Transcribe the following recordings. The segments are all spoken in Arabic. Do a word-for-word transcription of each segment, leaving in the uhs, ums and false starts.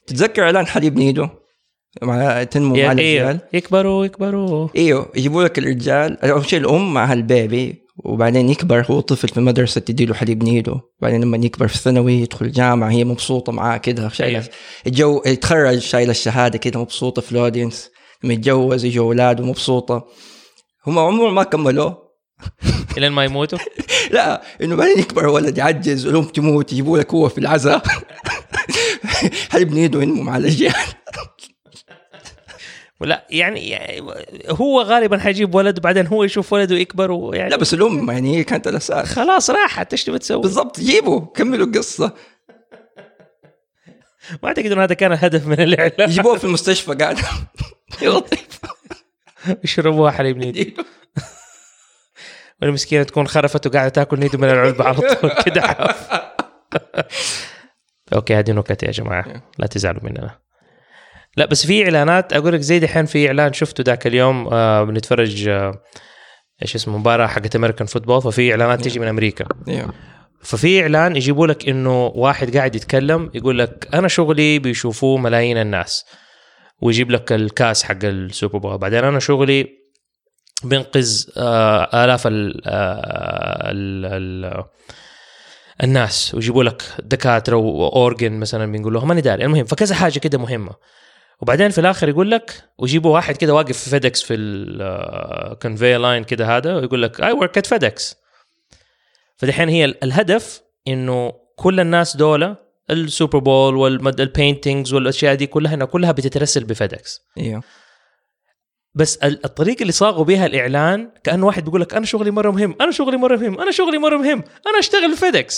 تتذكر اعلان حليب نيدو مع تنمو مع الرجال يكبروا يكبروا ايوه يجيبوا لك الرجال اول شيء الام مع البيبي وبعدين يكبر هو طفل في المدرسه تديله حليب نيدو بعدين لما يكبر في الثانوي يدخل الجامعه هي مبسوطه معاه كده شايله أيوه. الجو يتخرج شايله الشهاده كده مبسوطه في الاودينس لما يتجوز يجوا اولاد ومبسوطه هم عمرهم ما كملوا لين ما يموتوا لا انه بعدين يكبر ولد يعجز والام تموت يجيبوا لك هو في العزاء حليب نيدو ينمو مع الاجيال ولا يعني, يعني هو غالبا حيجيب ولد وبعدين هو يشوف ولده يكبر ويعني لا بس الام يعني هي كانت الاساس خلاص راحت ايش تبي تسوي بالضبط جيبوا كملوا القصه ما اعتقد انه هذا كان الهدف من الاعلان يجيبوه في المستشفى قاعد لطيف يشربوها حليب نيدو والمسكينه تكون خرفت وقاعده تاكل نيدو من العلبه على طول كده اوكي هذه نكت يا جماعه لا تزعلوا مننا. لا بس في اعلانات اقول لك زي دحين في اعلان شفته ذاك اليوم آه بنتفرج آه ايش اسمه مباراه حقت امريكان فوتبول ففي اعلانات تيجي من امريكا ففي اعلان يجيبوا لك انه واحد قاعد يتكلم يقول لك انا شغلي بيشوفوه ملايين الناس ويجيب لك الكاس حق السوبر بول بعدين انا شغلي بينقذ آه آلاف ال آه ال ال الناس ويجيبوا لك دكاتره واورجن مثلا بنقول لهم ماني داري المهم فكذا حاجه كده مهمه وبعدين في الاخر يقول لك ويجيبوا واحد كده واقف في فيدكس في الكونفي لاين كده هذا ويقول لك اي ورك ات فيدكس فدحين هي الهدف انه كل الناس دولة السوبر بول والبينتينجز والاشياء دي كلها هنا كلها بتترسل بفيدكس ايوه بس الطريقه اللي صاغوا بها الاعلان كانه واحد بيقول لك انا شغلي مره مهم انا شغلي مره مهم انا شغلي مره مهم انا اشتغل في فيدكس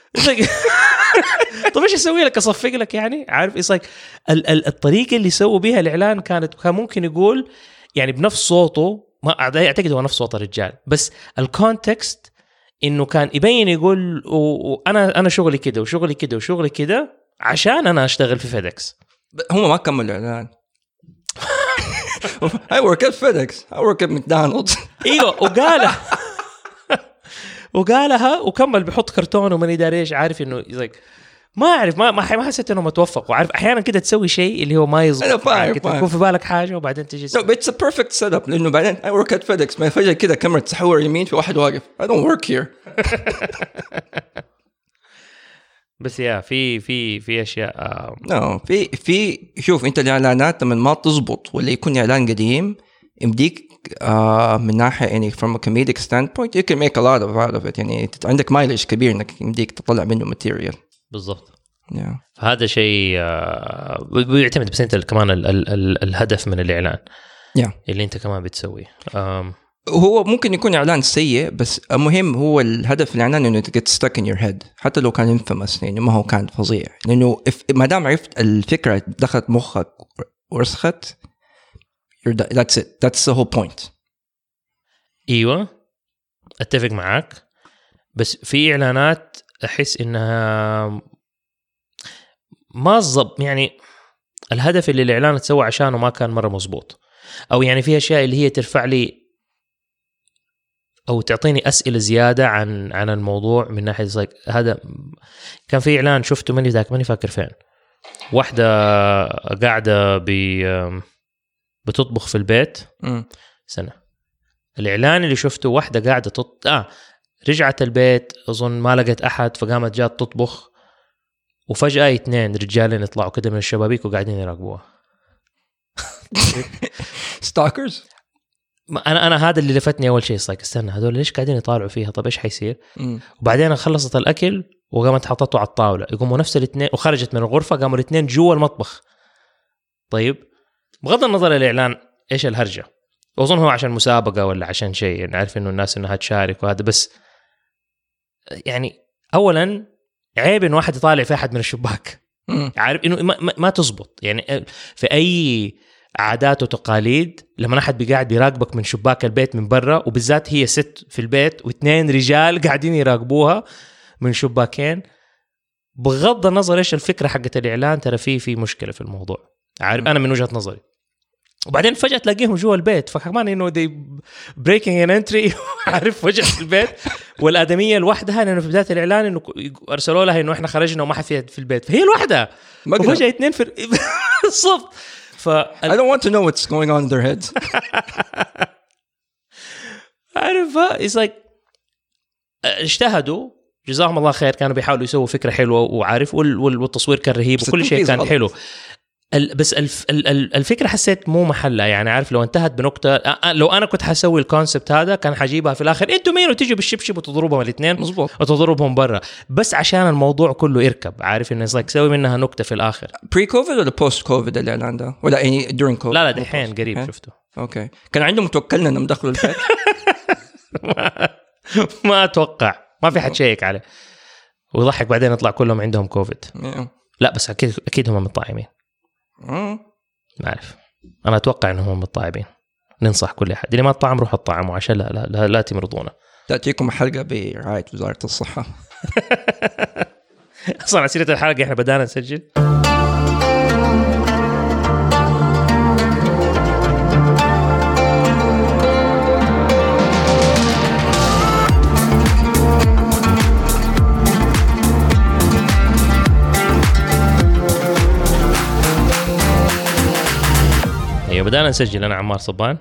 طب ايش اسوي لك اصفق لك يعني عارف ايش like الطريقه اللي سووا بها الاعلان كانت كان ممكن يقول يعني بنفس صوته ما اعتقد هو نفس صوت الرجال بس الكونتكست انه كان يبين يقول وانا انا شغلي كده وشغلي كده وشغلي كده عشان انا اشتغل في فيدكس هم ما كملوا الاعلان I work at FedEx I work at McDonald's ايوه وقالها وقالها وكمل بيحط كرتون وما يدري ايش عارف انه like ما اعرف ما ما حسيت انه متوفق وعارف احيانا كده تسوي شيء اللي هو ما يزبط يعني تكون في بالك حاجه وبعدين تجي no it's a perfect setup لانه بعدين I work at FedEx ما فجاه كده كاميرا تحور يمين في واحد واقف I don't work here بس يا في في في اشياء نو no, في في شوف انت الاعلانات لما ما تزبط ولا يكون اعلان قديم يمديك آه من ناحيه يعني from a comedic standpoint you can make a lot of out of it يعني عندك مايلج كبير انك يمديك تطلع منه material بالضبط yeah. هذا شيء آه بيعتمد بس انت كمان ال ال ال الهدف من الاعلان yeah. اللي انت كمان بتسويه آم. هو ممكن يكون إعلان سيء بس المهم هو الهدف الإعلان إنه get stuck in your head حتى لو كان infamous يعني ما هو كان فظيع لأنه ما دام عرفت الفكرة دخلت مخك ورسخت that's it that's the whole point. أيوة أتفق معاك بس في إعلانات أحس إنها ما ضبط يعني الهدف اللي الإعلان تسوى عشانه ما كان مرة مزبوط أو يعني في أشياء اللي هي ترفع لي أو تعطيني أسئلة زيادة عن عن الموضوع من ناحية زي هذا كان في إعلان شفته ماني ذاك ماني فاكر فين واحدة قاعدة ب بتطبخ في البيت م. سنة الإعلان اللي شفته واحدة قاعدة تط... آه رجعت البيت أظن ما لقيت أحد فقامت جات تطبخ وفجأة اثنين رجالين يطلعوا كده من الشبابيك وقاعدين يراقبوها. ستاكرز. انا انا هذا اللي لفتني اول شيء صايك استنى هذول ليش قاعدين يطالعوا فيها طب ايش حيصير م. وبعدين خلصت الاكل وقامت حطته على الطاوله يقوموا نفس الاثنين وخرجت من الغرفه قاموا الاثنين جوا المطبخ. طيب بغض النظر الاعلان ايش الهرجه اظن هو عشان مسابقه ولا عشان شيء يعني عارف انه الناس انها تشارك وهذا بس يعني اولا عيب ان واحد يطالع في احد من الشباك م. عارف انه ما, ما, ما تزبط يعني في اي عادات وتقاليد لما أحد بيقعد بيراقبك من شباك البيت من برا وبالذات هي ست في البيت واثنين رجال قاعدين يراقبوها من شباكين بغض النظر إيش الفكرة حقت الإعلان ترى فيه في مشكلة في الموضوع عارف أنا من وجهة نظري وبعدين فجأة تلاقيهم جوا البيت، فكمان إنه دي breaking an entry عارف فجأة في البيت. والآدمية لوحدها لأنه في بداية الإعلان إنه أرسلوا لها إنه إحنا خرجنا وما حد في البيت، فهي لوحدها وفجأة اثنين في الصف. ف I don't want to know what's going on in their heads. عارف it's like اجتهدوا جزاهم الله خير، كانوا بيحاولوا يسووا فكرة حلوة وعارف، والتصوير كان رهيب وكل شيء كان حلو. بس الف الفكرة حسيت مو محلها، يعني عارف لو انتهت بنقطة، لو أنا كنت حسوي الكونسبت هذا كان حجيبها في الآخر انتوا مين وتيجوا بالشبشب وتضربهم الاثنين مظبوط وتضربهم برا، بس عشان الموضوع كله يركب، عارف إنه like سوي منها نقطة في الآخر. بري كوفيد ولا بوست كوفيد الإعلان ده ولا يعني during كوفيد؟ لا لا دحين قريب شفته. أوكي كان عندهم متوكلنا إنهم دخلوا البيت. ما أتوقع، ما في حد شيك عليه ويضحك بعدين يطلع كلهم عندهم كوفيد. لا بس أكيد أكيد هم متطعمين. ما أعرف، أنا أتوقع إنهم متطعمين. ننصح كل أحد اللي ما تطعم روح الطعموا عشان لا لا لا, لا تمرضونا. تأتيكم حلقة برعاية وزارة الصحة. أصلاً على سيرة الحلقة إحنا بدأنا نسجل. أيوة بدأنا نسجل. أنا عمار صبان.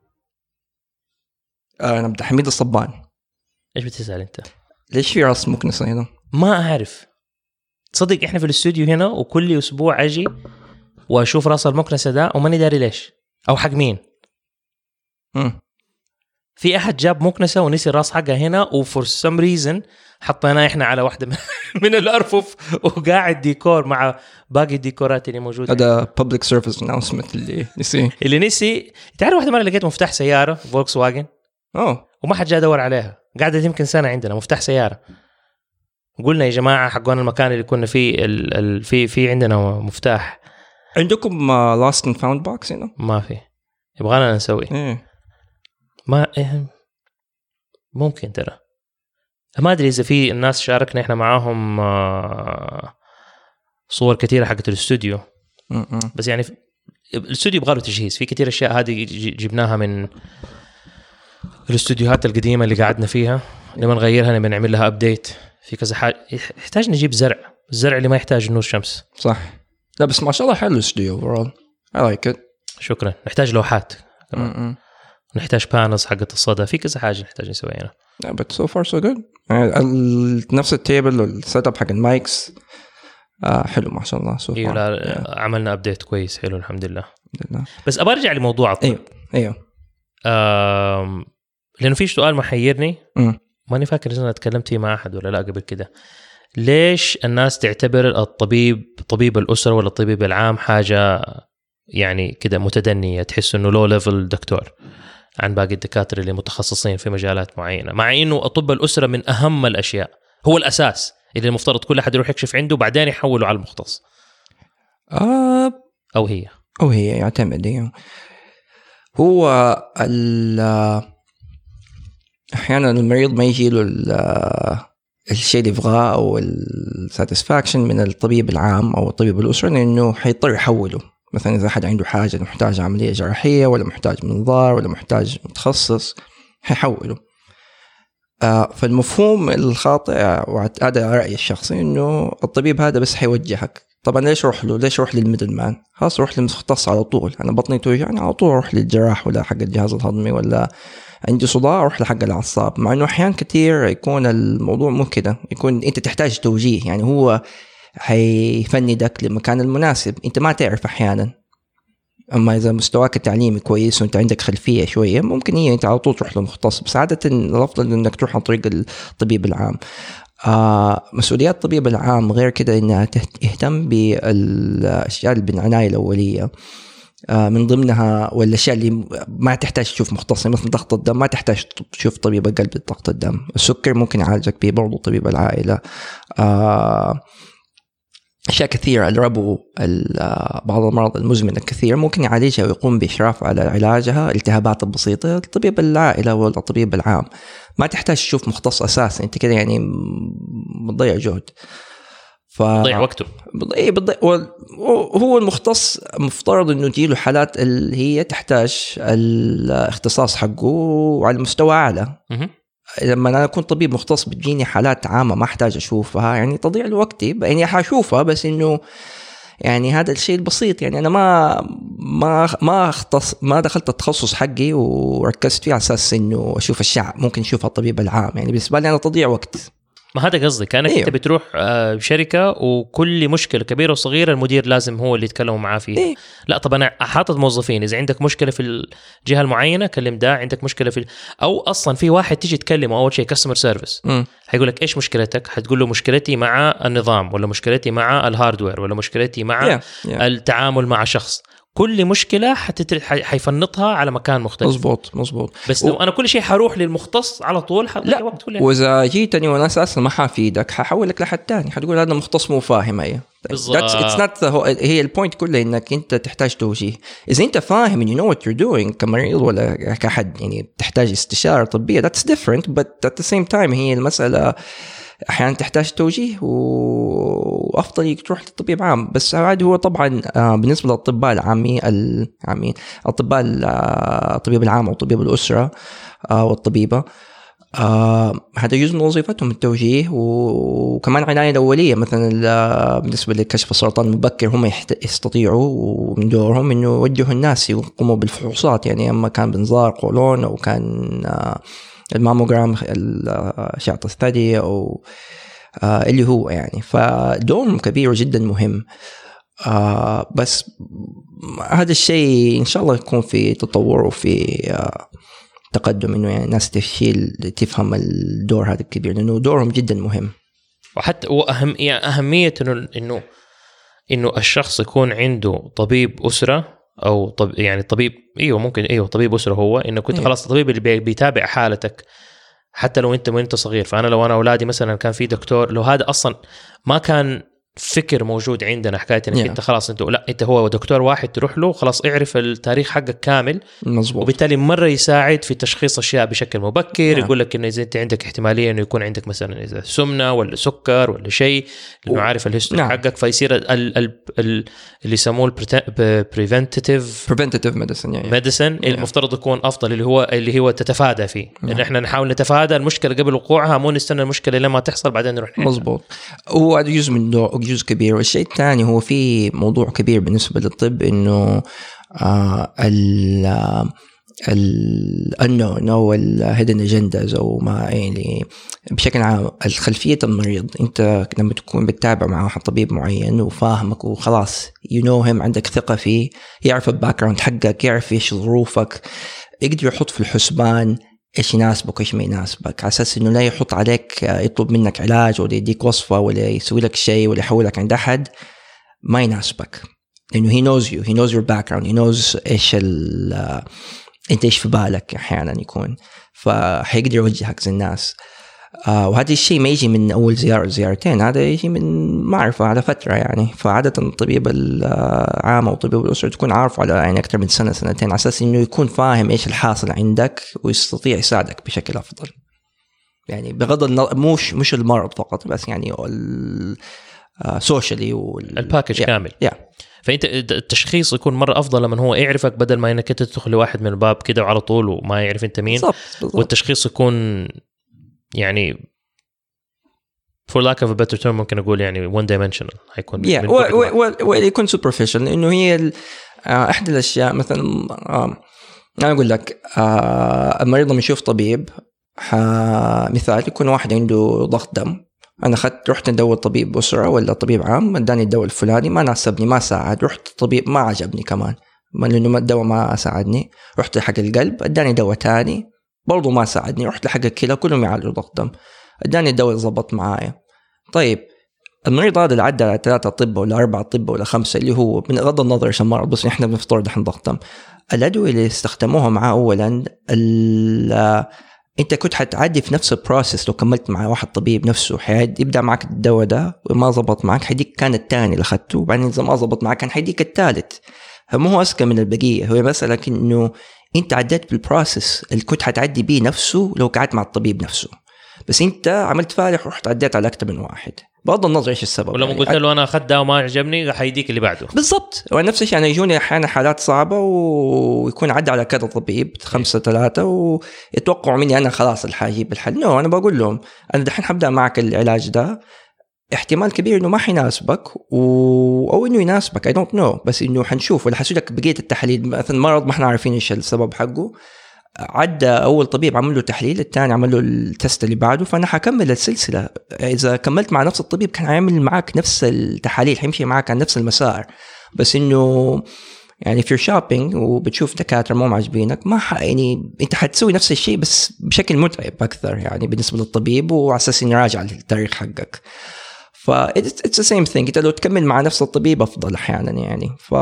أنا عبد الحميد الصبان. إيش بتسأل أنت؟ ليش في راس مكنسة هنا؟ ما أعرف. تصدق إحنا في الاستوديو هنا وكل أسبوع أجي وأشوف راس المكنسة ده وماني داري ليش أو حق مين. مم. في أحد جاب مكنسة ونسي الراس حقها هنا وفور سم ريزن حطيناه إحنا على واحدة من, من الأرفف وقاعد ديكور مع باقي الديكورات اللي موجودة. هذا public service announcement اللي نسي اللي نسي. تعرف واحدة مرة لقيت مفتاح سيارة فولكس واجن أوه وما حد جاء دور عليها، قاعدة يمكن سنة عندنا مفتاح سيارة. قلنا يا جماعة حقون المكان اللي كنا فيه ال ال في في عندنا مفتاح. عندكم uh, lost and found box هنا؟ ما في، يبغانا نسوي. إيه. ما إيه ممكن ترى ما أدري إذا في الناس شاركنا إحنا معاهم آه صور كثيرة حقت الاستوديو. م-م. بس يعني الاستوديو يبغى له تجهيز في كثير أشياء هذه جبناها من الاستوديوهات القديمة اللي قعدنا فيها، لما نغيرها نبي نعمل لها أبديت في كذا حاجة. يحتاج نجيب زرع، الزرع اللي ما يحتاج نور شمس. صح. لا بس ما شاء الله حلو الاستوديو overall. I like it. شكرا. نحتاج لوحات كمان. نحتاج بانلز حقت الصدى، في كذا حاجة نحتاج نسويها هنا. Yeah, but so far so good. يعني نفس التيبل والسيت اب حق المايكس آه حلو ما شاء الله. so far. إيه لا yeah. عملنا أبديت كويس حلو الحمد لله. الحمد لله. بس أبغى أرجع لموضوع أيوه أيوه. آه لأنه في سؤال محيرني م. ماني فاكر إذا أنا تكلمت فيه مع أحد ولا لا قبل كده. ليش الناس تعتبر الطبيب طبيب الأسرة ولا الطبيب العام حاجة يعني كده متدنية، تحس إنه لو ليفل دكتور عن باقي الدكاترة اللي متخصصين في مجالات معينة، مع إنه طب الأسرة من أهم الأشياء، هو الأساس اللي المفترض كل أحد يروح يكشف عنده وبعدين يحوله على المختص. آه أو هي أو هي يعتمد يعني. هو أحيانا المريض ما يجي له الشيء اللي يبغاه أو الساتسفاكشن من الطبيب العام أو الطبيب الأسرة، لأنه حيضطر يحوله. مثلا إذا أحد عنده حاجة محتاج عملية جراحية ولا محتاج منظار ولا محتاج متخصص حيحوله. آه فالمفهوم الخاطئ وهذا رأيي الشخصي إنه الطبيب هذا بس حيوجهك. طبعا ليش أروح له؟ ليش أروح للميدل مان؟ خلاص أروح للمختص على طول. أنا بطني توجعني على طول أروح للجراح ولا حق الجهاز الهضمي، ولا عندي صداع أروح لحق الأعصاب. مع إنه أحيان كتير يكون الموضوع مو كده، يكون أنت تحتاج توجيه، يعني هو حيفندك للمكان المناسب. أنت ما تعرف أحيانا، أما إذا مستواك التعليمي كويس وأنت عندك خلفية شوية ممكن هي أنت على طول تروح للمختص. بس عادة الأفضل إنك تروح عن طريق الطبيب العام. آه مسؤوليات الطبيب العام غير كده إنها تهتم بالأشياء اللي بالعناية الأولية، آه من ضمنها والأشياء اللي ما تحتاج تشوف مختص، مثل ضغط الدم ما تحتاج تشوف طبيب القلب ضغط الدم. السكر ممكن يعالجك به برضو طبيب العائلة. آه أشياء كثيرة، الربو، بعض الأمراض المزمنة كثير ممكن يعالجها ويقوم بإشراف على علاجها. الالتهابات البسيطة الطبيب العائلة ولا الطبيب العام، ما تحتاج تشوف مختص أساسا، أنت كده يعني مضيع جهد. بضيع وقته. بضيع بضيع هو المختص مفترض انه تجيله حالات اللي هي تحتاج الاختصاص حقه وعلى مستوى اعلى. لما انا اكون طبيب مختص بتجيني حالات عامه ما احتاج اشوفها، يعني تضيع الوقت، يعني حاشوفها بس انه يعني هذا الشيء البسيط. يعني انا ما ما ما اختص ما دخلت التخصص حقي وركزت فيه على اساس انه اشوف الشعب ممكن اشوف الطبيب العام، يعني بالنسبه لي انا تضيع وقت. ما هذا قصدي، كانك إيه؟ انت بتروح شركه وكل مشكله كبيره وصغيره المدير لازم هو اللي يتكلموا معاه فيها. إيه؟ لا طب انا حاطط موظفين، اذا عندك مشكله في الجهه المعينه كلم ده، عندك مشكله في ال... او اصلا في واحد تيجي تكلمه اول شيء كاستمر سيرفيس، حيقول لك ايش مشكلتك، حتقول له مشكلتي مع النظام ولا مشكلتي مع الهاردوير ولا مشكلتي مع yeah. Yeah. التعامل مع شخص. كل مشكله حتتر... حيفنطها على مكان مختلف. مزبوط مزبوط. بس لو و... انا كل شيء حروح للمختص على طول حضيع وقت كله. واذا جيتني وانا اساسا ما حافيدك ححولك لحد تاني، حتقول هذا مختص مو فاهم. ايه بالضبط. هي البوينت كلها انك انت تحتاج توجيه. اذا انت فاهم you know what you're doing كمريض ولا كحد يعني تحتاج استشاره طبيه that's different, but at the same time هي المساله احيانا تحتاج توجيه وافضل تروح للطبيب عام. بس عاد هو طبعا بالنسبه للاطباء العامين العامين الاطباء الطبيب العام وطبيب الاسره والطبيبه هذا جزء من وظيفتهم التوجيه وكمان عنايه الاوليه. مثلا بالنسبه لكشف السرطان المبكر هم يستطيعوا ومن دورهم انه يوجهوا الناس يقوموا بالفحوصات، يعني اما كان بنظار قولون او كان الماموجرام الأشعة الثدي أو آه اللي هو يعني، فدورهم كبير جدا مهم. آه بس هذا الشيء إن شاء الله يكون في تطور وفي آه تقدم، إنه يعني الناس تشيل تفهم الدور هذا الكبير لأنه دورهم جدا مهم. وحتى وأهم يعني أهمية إنه إنه إنه الشخص يكون عنده طبيب أسرة او طب يعني طبيب ايوه ممكن ايوه طبيب اسره، هو انه كنت خلاص الطبيب اللي بيتابع حالتك حتى لو انت وانت صغير. فانا لو انا اولادي مثلا كان في دكتور، لو هذا اصلا ما كان فكر موجود عندنا حكايه انك yeah. انت خلاص انت لا انت هو دكتور واحد تروح له خلاص اعرف التاريخ حقك كامل مزبوط. وبالتالي مره يساعد في تشخيص اشياء بشكل مبكر. yeah. يقول لك انه اذا انت عندك احتماليه انه يكون عندك مثلا اذا سمنه ولا سكر ولا شيء، لانه عارف الهيستوري حقك، فيصير ال ال ال اللي يسموه البريفنتيف بريفنتيف ميديسن يعني ميديسن المفترض يكون افضل، اللي هو اللي هو تتفادى فيه. yeah. ان احنا نحاول نتفادى المشكله قبل وقوعها، مو نستنى المشكله لما تحصل بعدين نروح نحلها. مظبوط. هو هذا جزء من دور جزء كبير. والشيء الثاني هو في موضوع كبير بالنسبة للطب، إنه آه ال ال unknown أو ال hidden agendas أو ما يعني بشكل عام الخلفية المريض. أنت لما تكون بتتابع مع واحد طبيب معين وفاهمك وخلاص you know him، عندك ثقة فيه، يعرف الباك جراوند حقك، يعرف إيش ظروفك، يقدر يحط في الحسبان إيش يناسبك وإيش ما يناسبك، على أساس إنه لا يحط عليك يطلب منك علاج ولا يديك وصفة ولا يسوي لك شيء ولا يحولك عند أحد ما يناسبك، لأنه he knows you he knows your background he knows إيش ال أنت إيش في بالك أحيانا يكون، فحيقدر يوجهك زي الناس. آه وهذا الشيء ما يجي من أول زيارة زيارتين، هذا يجي من معرفة على فترة يعني. فعادة الطبيب العام أو طبيب الأسرة تكون عارف على يعني أكثر من سنة سنتين، على أساس إنه يكون فاهم إيش الحاصل عندك ويستطيع يساعدك بشكل أفضل. يعني بغض النظر مش مش المرض فقط، بس يعني السوشيالي والباكج yeah. كامل. yeah. فأنت التشخيص يكون مرة أفضل لما هو يعرفك، بدل ما إنك تدخل لواحد من الباب كده وعلى طول وما يعرف أنت مين. بالضبط. بالضبط. والتشخيص يكون يعني for lack of a better term ممكن أقول يعني one dimensional، هيكون yeah. ويكون superficial، إنه هي أحد الأشياء. مثلا أنا أقول لك المريض لما يشوف طبيب، مثال يكون واحد عنده ضغط دم، أنا خدت رحت ندور طبيب أسرة ولا طبيب عام، اداني الدواء الفلاني ما ناسبني ما ساعد، رحت طبيب ما عجبني كمان لأنه الدواء ما ساعدني، رحت لحق القلب اداني دواء تاني برضو ما ساعدني، رحت لحق الكلى كلهم يعالجوا ضغط دم، اداني الدواء ضبط معايا. طيب المريض هذا اللي عدى على ثلاثة طب ولا أربعة طب ولا خمسة، اللي هو من غض النظر إيش المرض، بس إحنا بنفترض إحنا ضغط دم، الأدوية اللي استخدموها معاه أولا أنت كنت حتعدي في نفس البروسيس. لو كملت مع واحد طبيب نفسه حيد يبدأ معك الدواء ده وما زبط معك حيديك كان الثاني اللي أخذته، وبعدين إذا ما زبط معك كان حيديك الثالث. مو هو أذكى من البقية، هو مسألة إنه أنت عديت بالبروسيس اللي كنت حتعدي بيه نفسه لو قعدت مع الطبيب نفسه، بس أنت عملت فالح ورحت عديت على أكتر من واحد. بغض النظر ايش السبب. ولما يعني قلت له انا اخذ ده وما عجبني حيديك اللي بعده بالضبط. ونفس الشيء انا يجوني احيانا حالات صعبه ويكون عدى على كذا طبيب خمسة ثلاثة ويتوقعوا مني انا خلاص الحاجيب الحل. نو انا بقول لهم انا دحين حبدا معك العلاج ده، احتمال كبير انه ما حيناسبك و... او انه يناسبك I don't know، بس انه حنشوف ولا حسوي لك بقيه التحاليل. مثلا مرض ما احنا عارفين ايش السبب حقه، عدى اول طبيب عمل له تحليل، الثاني عمل له التست اللي بعده، فانا حكمل السلسله. اذا كملت مع نفس الطبيب كان هيعمل معك نفس التحاليل، حيمشي معك على نفس المسار. بس انه يعني في شوبينج وبتشوف دكاتره مو عاجبينك، ما ح... يعني انت حتسوي نفس الشيء بس بشكل متعب اكثر يعني بالنسبه للطبيب، وعلى اساس انه راجع للتاريخ حقك. ف it's the same thing. انت لو تكمل مع نفس الطبيب افضل احيانا يعني. ف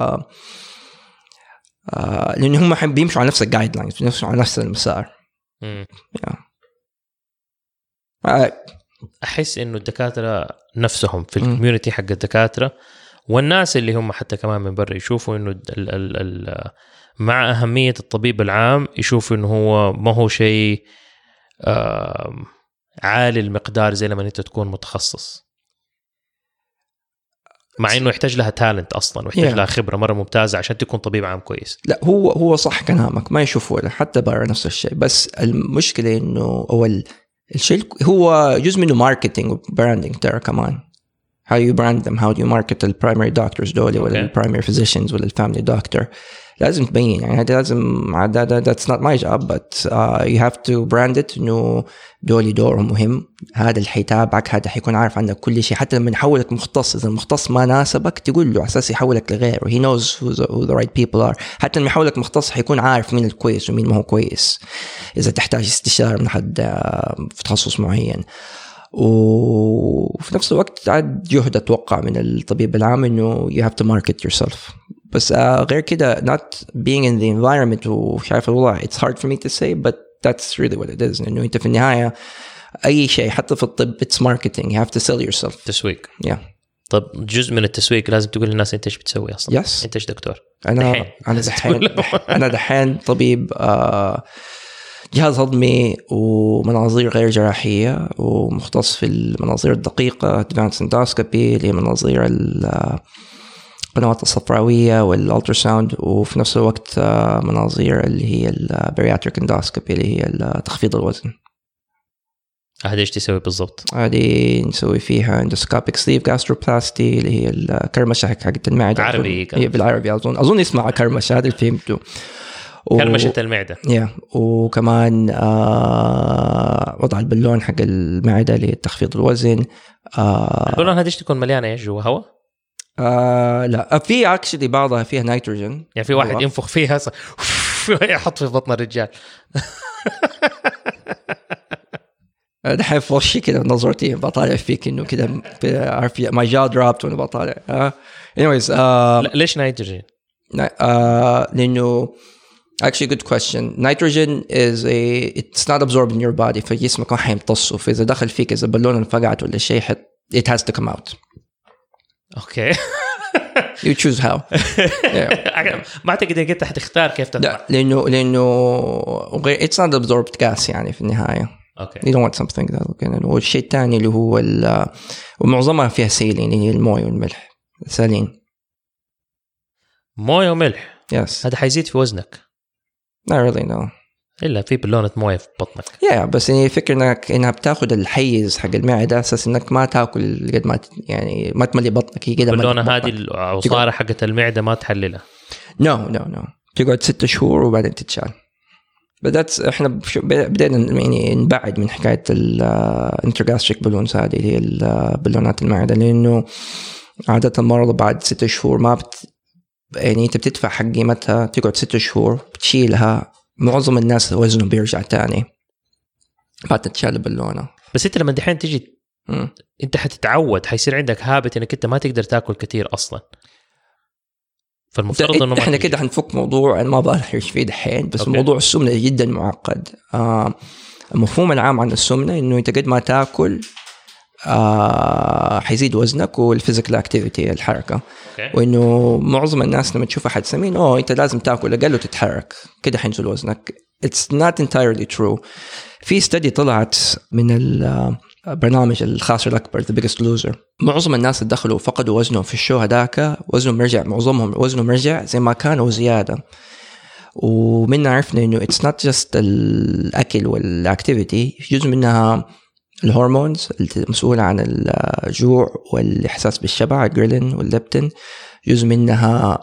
آه لأن هم حين بيمشوا على نفس الجايد لاينز، بيمشوا على نفس المسار. yeah. آه. أحس إنه الدكاترة نفسهم في الكوميونتي حق الدكاترة والناس اللي هم حتى كمان من برا يشوفوا إنه ال ال ال مع أهمية الطبيب العام يشوفوا إنه هو ما هو شيء آه عالي المقدار زي لما أنت تكون متخصص، مع انه يحتاج لها تالنت اصلا ويحتاج yeah. لها خبره مره ممتازه عشان تكون طبيب عام كويس. لا هو هو صح كلامك، ما يشوفوا ولا حتى برا نفس الشيء، بس المشكله انه اول الشيء هو جزء منه ماركتينج وبراندنج ترى كمان. how you brand them, how do you market the primary doctors دولي okay. ولا ال primary physicians ولا ال family doctor. لازم تبين يعني هذا لازم هذا that's not my job but uh, you have to brand it إنه دولي دورهم مهم، هذا اللي حيتابعك، هذا حيكون عارف عنك كل شيء. حتى لما يحولك مختص، إذا المختص ما ناسبك تقول له أساس يحولك لغيره. he knows who the, who the right people are. حتى لما يحولك مختص حيكون عارف مين الكويس ومين ما هو كويس إذا تحتاج استشارة من حد في تخصص معين. وفي نفس الوقت عاد جهد أتوقع من الطبيب العام إنه you have to market yourself. بس غير كده not being in the environment وشايف الوضع it's hard for me to say but that's really what it is. إنه أنت في النهاية أي شيء حتى في الطب it's marketing. you have to sell yourself. تسويق. yeah. طب جزء من التسويق لازم تقول للناس أنت إيش بتسوي أصلا. yes. أنت إيش دكتور. أنا دحين. أنا دحين أنا دحين طبيب آه جهاز هضمي ومناظير غير جراحية، ومختص في المناظير الدقيقة advanced endoscopy اللي هي مناظير القنوات الصفراوية والالتراساوند، وفي نفس الوقت مناظير اللي هي البرياتريك endoscopy اللي هي تخفيض الوزن. هذا ايش تسوي بالضبط؟ هذه نسوي فيها endoscopic sleeve gastroplasty اللي هي الكرمشة حقت المعدة. عربي هي بالعربي أظن أظن اسمها كرمشة، هذا اللي فهمته. كرمشة المعدة. يا yeah. وكمان آه وضع البالون حق المعدة لتخفيض الوزن. آه البالون هذه ايش تكون مليانة ايش جوا هواء؟ آه لا في اكشلي بعضها فيها نيتروجين، يعني في واحد ينفخ فيها يحط في بطن الرجال. دحين في وشي كده نظرتي بطالع فيك انه كده عارف ماي جا درابت وانا بطالع. آه. anyways آه ليش نيتروجين؟ آه لانه actually good question. nitrogen is a it's not absorbed in your body فجسمك ما حيمتصه، فإذا دخل فيك إذا بالون انفقعت ولا شيء it has to come out. okay. you choose how. ما أعتقد إنك أنت حتختار كيف تطلع. لا لأنه لأنه it's not absorbed gas يعني في النهاية. okay. you don't want something that okay. والشيء الثاني اللي هو ومعظمها فيها سيلين اللي هي المويه والملح. سالين مويه وملح. yes. هذا حيزيد في وزنك. not really no. إلا في بالونة مويه في بطنك. yeah بس يعني فكرة إنك إنها بتاخد الحيز حق المعدة أساس إنك ما تأكل قد ما يعني ما تملي بطنك. هي كده بالونة هذه العصارة حقت المعدة ما تحللها. no no no تقعد ستة شهور وبعدين تتشال. بدأت إحنا بدأنا يعني نبعد من حكاية الانترغاستريك بالونز هذه اللي هي البالونات المعدة، لأنه عادة المرضى بعد ستة شهور ما بت يعني أنت بتدفع حق قيمتها، تقعد ستة شهور بتشيلها، معظم الناس وزنه بيرجع تاني بعد تتشال البالونة. بس أنت لما دحين تيجي م. أنت حتتعود، حيصير عندك هابت إنك أنت ما تقدر تأكل كتير أصلاً. فالمفترض انه احنا كده حنفك موضوع انا ما بعرف فيه دحين، بس أوكي. موضوع السمنه جدا معقد. آه المفهوم العام عن السمنه انه انت قد ما تاكل آه حيزيد وزنك والفيزيكال اكتيفيتي الحركه. أوكي. وانه معظم الناس لما تشوف احد سمين اوه انت لازم تاكل اقل وتتحرك كده حينزل وزنك. It's not entirely true. في study طلعت من برنامج الخاسر الأكبر The Biggest Loser. معظم الناس اللي دخلوا فقدوا وزنهم في الشو هداك وزنهم مرجع، معظمهم وزنهم مرجع زي ما كان وزيادة. ومنها عرفنا إنه it's not just الأكل والأكتيفيتي، جزء منها الهرمونز المسؤولة عن الجوع والإحساس بالشبع، الجريلين والليبتين. جزء منها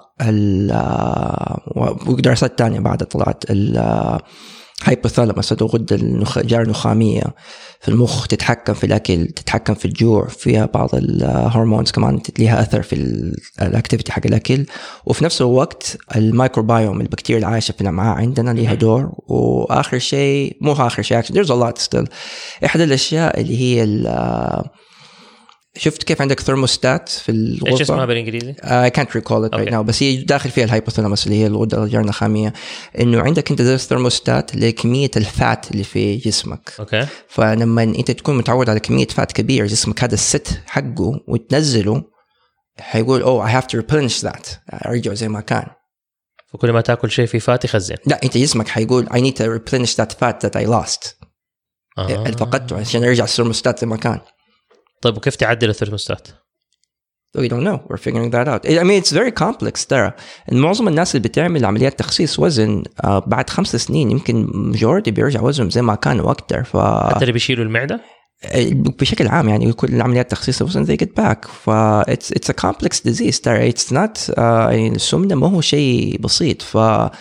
ودراسات تانية بعد طلعت الهايبوثالاموس، الغدة الجار النخامية في المخ تتحكم في الأكل، تتحكم في الجوع، فيها بعض الهرمونز كمان لها أثر في الأكتيفيتي حق الأكل. وفي نفس الوقت الميكروبايوم، البكتيريا العايشة في الأمعاء عندنا لها دور. وآخر شيء مو آخر شيء actually there's a lot still، إحد الأشياء اللي هي شفت كيف عندك ثيرموستات في الغرفة؟ ايش اسمها بالانجليزي؟ I can't recall it right now، بس هي داخل فيها الهايبوثالاموس اللي هي الغدة الجار النخامية. إنه عندك أنت زي الثيرموستات لكمية الفات اللي في جسمك. أوكي. فلما أنت تكون متعود على كمية فات كبير جسمك هذا الست حقه وتنزله هيقول oh I have to replenish that، أرجع زي ما كان. فكل ما تأكل شيء فيه فات يخزن. لا أنت جسمك هيقول I need to replenish that fat that I lost. آه. فقدته عشان يرجع الثيرموستات زي ما كان. طيب وكيف تعدل الثيرموستات؟ We don't know. We're figuring that out. I mean, it's very complex ترى. معظم الناس اللي بتعمل عمليات تخسيس وزن uh, بعد خمس سنين يمكن majority بيرجع وزنهم زي ما كان وأكتر. ف حتى اللي بيشيلوا المعدة؟ بشكل عام يعني كل العمليات تخسيس الوزن they get back. ف it's it's a complex disease ترى. It's not uh, يعني السمنة ما هو شيء بسيط. ف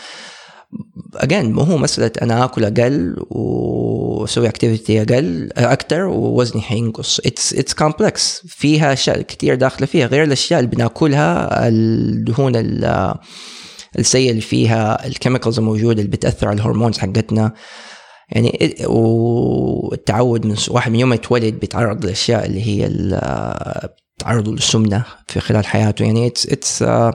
again ما هو مسألة أنا أكل أقل وأسوي activity أقل أكتر ووزني حينقص. it's it's complex، فيها أشياء كتير داخلة فيها غير الأشياء اللي بناكلها، الدهون السيئة اللي فيها، الكيميكالز الموجودة اللي بتأثر على الهرمونز حقتنا يعني. والتعود من واحد من يوم يتولد بيتعرض للأشياء اللي هي تعرضوا للسمنة في خلال حياته يعني. it's it's uh,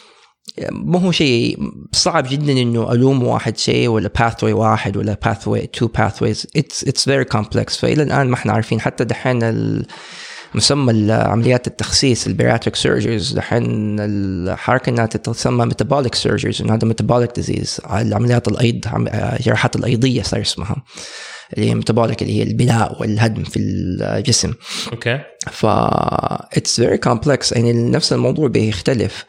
ما هو شيء صعب جدا إنه ألوم واحد شيء ولا pathway واحد ولا pathway two pathways. it's it's very complex. فإلى الآن ما إحنا عارفين. حتى دحين المسمى العمليات التخسيس البيراتريك سيرجريز دحين الحركة إنها تتسمى metabolic surgeries، إنه هذا metabolic disease. العمليات الأيض جراحات الأيضية صار اسمها، اللي هي metabolic اللي هي البناء والهدم في الجسم. okay. ف it's very complex يعني. نفس الموضوع بيختلف.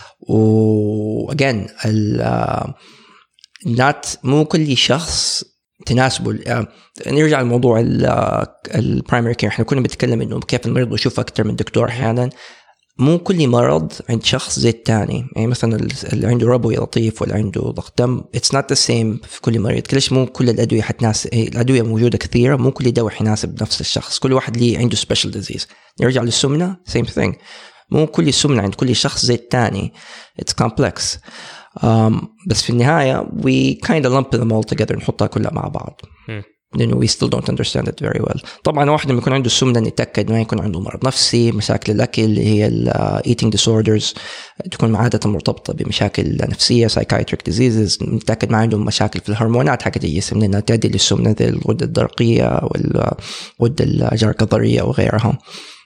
و again ال not مو كل شخص تناسبه. نرجع لموضوع البرايمري كير، احنا كنا بنتكلم انه كيف المريض يشوف اكثر من دكتور. احيانا مو كل مرض عند شخص زي الثاني يعني. مثلا اللي عنده ربوي لطيف ولا عنده ضغط دم it's not the same في كل مريض. كلش مو كل الادويه حتناسب. الادويه موجوده كثيره، مو كل دواء حيناسب نفس الشخص. كل واحد ليه عنده special disease. نرجع للسمنه same thing، مو كل السمنة عند كل شخص زي الثاني. it's complex. um, بس في النهاية we kind of lump them all together، نحطها كلها مع بعض لأنه we still don't understand it very well. طبعا واحد لما يكون عنده السمنة نتأكد ما يكون عنده مرض نفسي، مشاكل الأكل اللي هي ال eating disorders تكون عادة مرتبطة بمشاكل نفسية psychiatric diseases. نتأكد ما عنده مشاكل في الهرمونات حقت الجسم لأنها تؤدي للسمنة زي الغدة الدرقية والغدة الجار الكظرية وغيرها.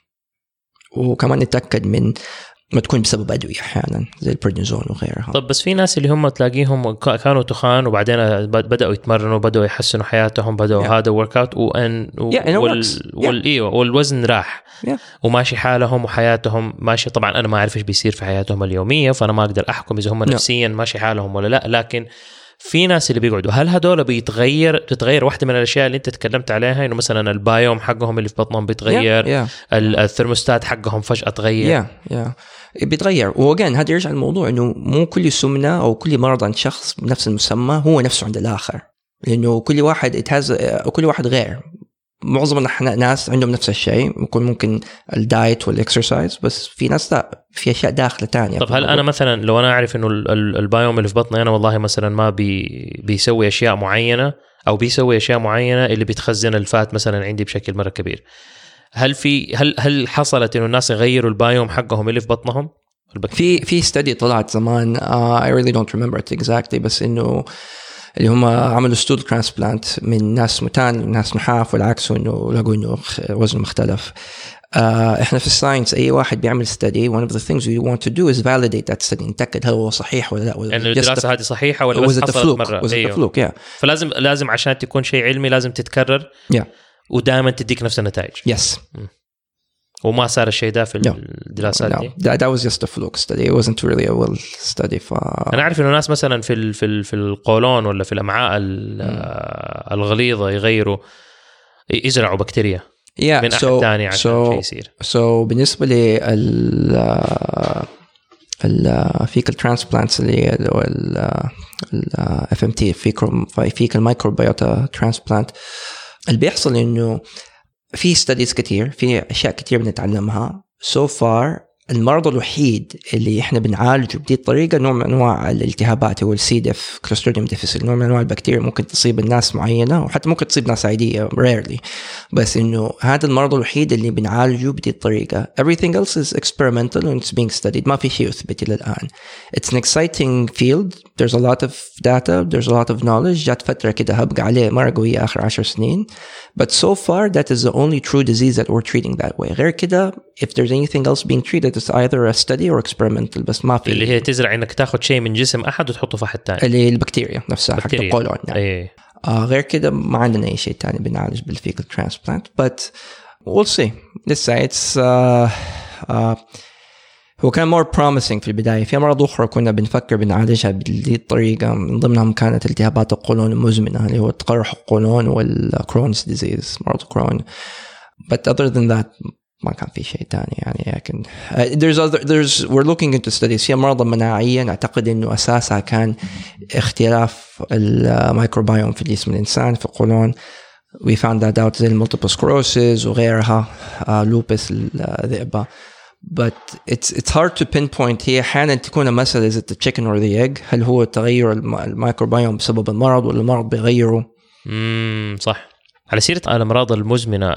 وكمان نتأكد من ما تكون بسبب أدوية أحيانا زي البريدنيزون وغيرها. طب بس في ناس اللي هم تلاقيهم كانوا تخان وبعدين بدأوا يتمرنوا، بدأوا يحسنوا حياتهم، بدأوا yeah. هذا ورك اوت وان yeah, وال وال yeah. والوزن راح yeah. وماشي حالهم وحياتهم ماشي. طبعا أنا ما أعرف إيش بيصير في حياتهم اليومية، فأنا ما أقدر أحكم إذا هم no. نفسيا ماشي حالهم ولا لا. لكن في ناس اللي بيقعدوا، هل هدول بيتغير تتغير واحدة من الأشياء اللي أنت تكلمت عليها، إنه مثلا البايوم حقهم اللي في بطنهم بيتغير yeah, yeah. الثرموستات حقهم فجأة تغير yeah, yeah. بيتغير. وأجان هذا يرجع الموضوع إنه مو كل سمنة أو كل مرض عند شخص بنفس المسمى هو نفسه عند الآخر، لأنه كل واحد يتهز وكل واحد غير. معظم الناس عندهم نفس الشيء، يكون ممكن الدايت والإكسرسايز، بس في ناس لا في أشياء داخلة تانية. طب هل أنا مثلا لو أنا أعرف إنه البايوم اللي في بطني أنا والله مثلا ما بي بيسوي أشياء معينة أو بيسوي أشياء معينة اللي بتخزن الفات مثلا عندي بشكل مرة كبير، هل في هل هل حصلت إنه الناس يغيروا البايوم حقهم اللي في بطنهم؟ في في study طلعت زمان uh, I really don't remember it exactly، بس إنه اللي هم عملوا ستول ترانسبلانت من ناس متان وناس نحاف والعكس، وإنه لقوا إنه وزنه مختلف. uh, إحنا في الساينس أي واحد بيعمل study one of the things we want to do is validate that study، نتأكد هل هو صحيح ولا لا، ولا يعني الدراسة هذه صحيحة ولا بس حصلت مرة. أيوه. فلازم لازم عشان تكون شيء علمي لازم تتكرر. yeah. ودائما تديك نفس النتائج. Yes. وما صار الشيء ده في no. الدراسات no. دي. That, that was just a fluke study. It wasn't really a well study. ف... أنا أعرف إنه ناس مثلا في ال في ال في القولون ولا في الأمعاء الغليظة يغيروا يزرعوا بكتيريا yeah. من أحد so, تاني عشان so, شيء يصير. So بالنسبة لل ال fecal transplants اللي هي ال إف إم تي fecal microbiota transplant اللي بيحصل إنه في studies كتير في أشياء كتير بنتعلمها so far. المرض الوحيد اللي احنا بنعالجه بدي الطريقة نوع من انواع الالتهابات هو السي ديف كلوستريديوم ديفيسيل. نوع من انواع البكتيريا ممكن تصيب الناس معينة وحتى ممكن تصيب ناس عادية rarely, بس انه هذا المرض الوحيد اللي بنعالجه بدي الطريقة. everything else is experimental and it's being studied. ما في شيء يثبت الى الان. it's an exciting field. there's a lot of data, there's a lot of knowledge. جات فترة كده هبقى عليه مرة قوية آخر عشر سنين, but so far that is the only true disease that we're treating that way. غير كده if there's anything else being treated it's either a study or experimental. بس ما في اللي هي تزرع انك تاخذ شيء من جسم احد وتحطه في احد ثاني اللي البكتيريا نفسها حق القولون يعني. أيه. آه غير كده ما عندنا اي شيء ثاني بنعالج بالفيكال ترانسبلانت, but we'll see. لسه it's uh, uh, هو كان more promising في البداية. في أمراض أخرى كنا بنفكر بنعالجها بهذه الطريقة, من ضمنهم كانت التهابات القولون المزمنة اللي هو تقرح القولون والكرونز ديزيز, مرض كرون. but other than that ما كان في شيء تاني يعني. لكن uh, there's other there's we're looking into studies في أمراض مناعية نعتقد إنه أساسها كان اختلاف الميكروبيوم في جسم الإنسان في القولون. we found that out زي المultiple sclerosis وغيرها, uh, lupus الذئبة. but it's it's hard to pinpoint. هي أحيانا تكون مسألة is it the chicken or the egg. هل هو تغير الميكروبيوم بسبب المرض ولا المرض بيغيره؟ امم صح. على سيرة الأمراض المزمنة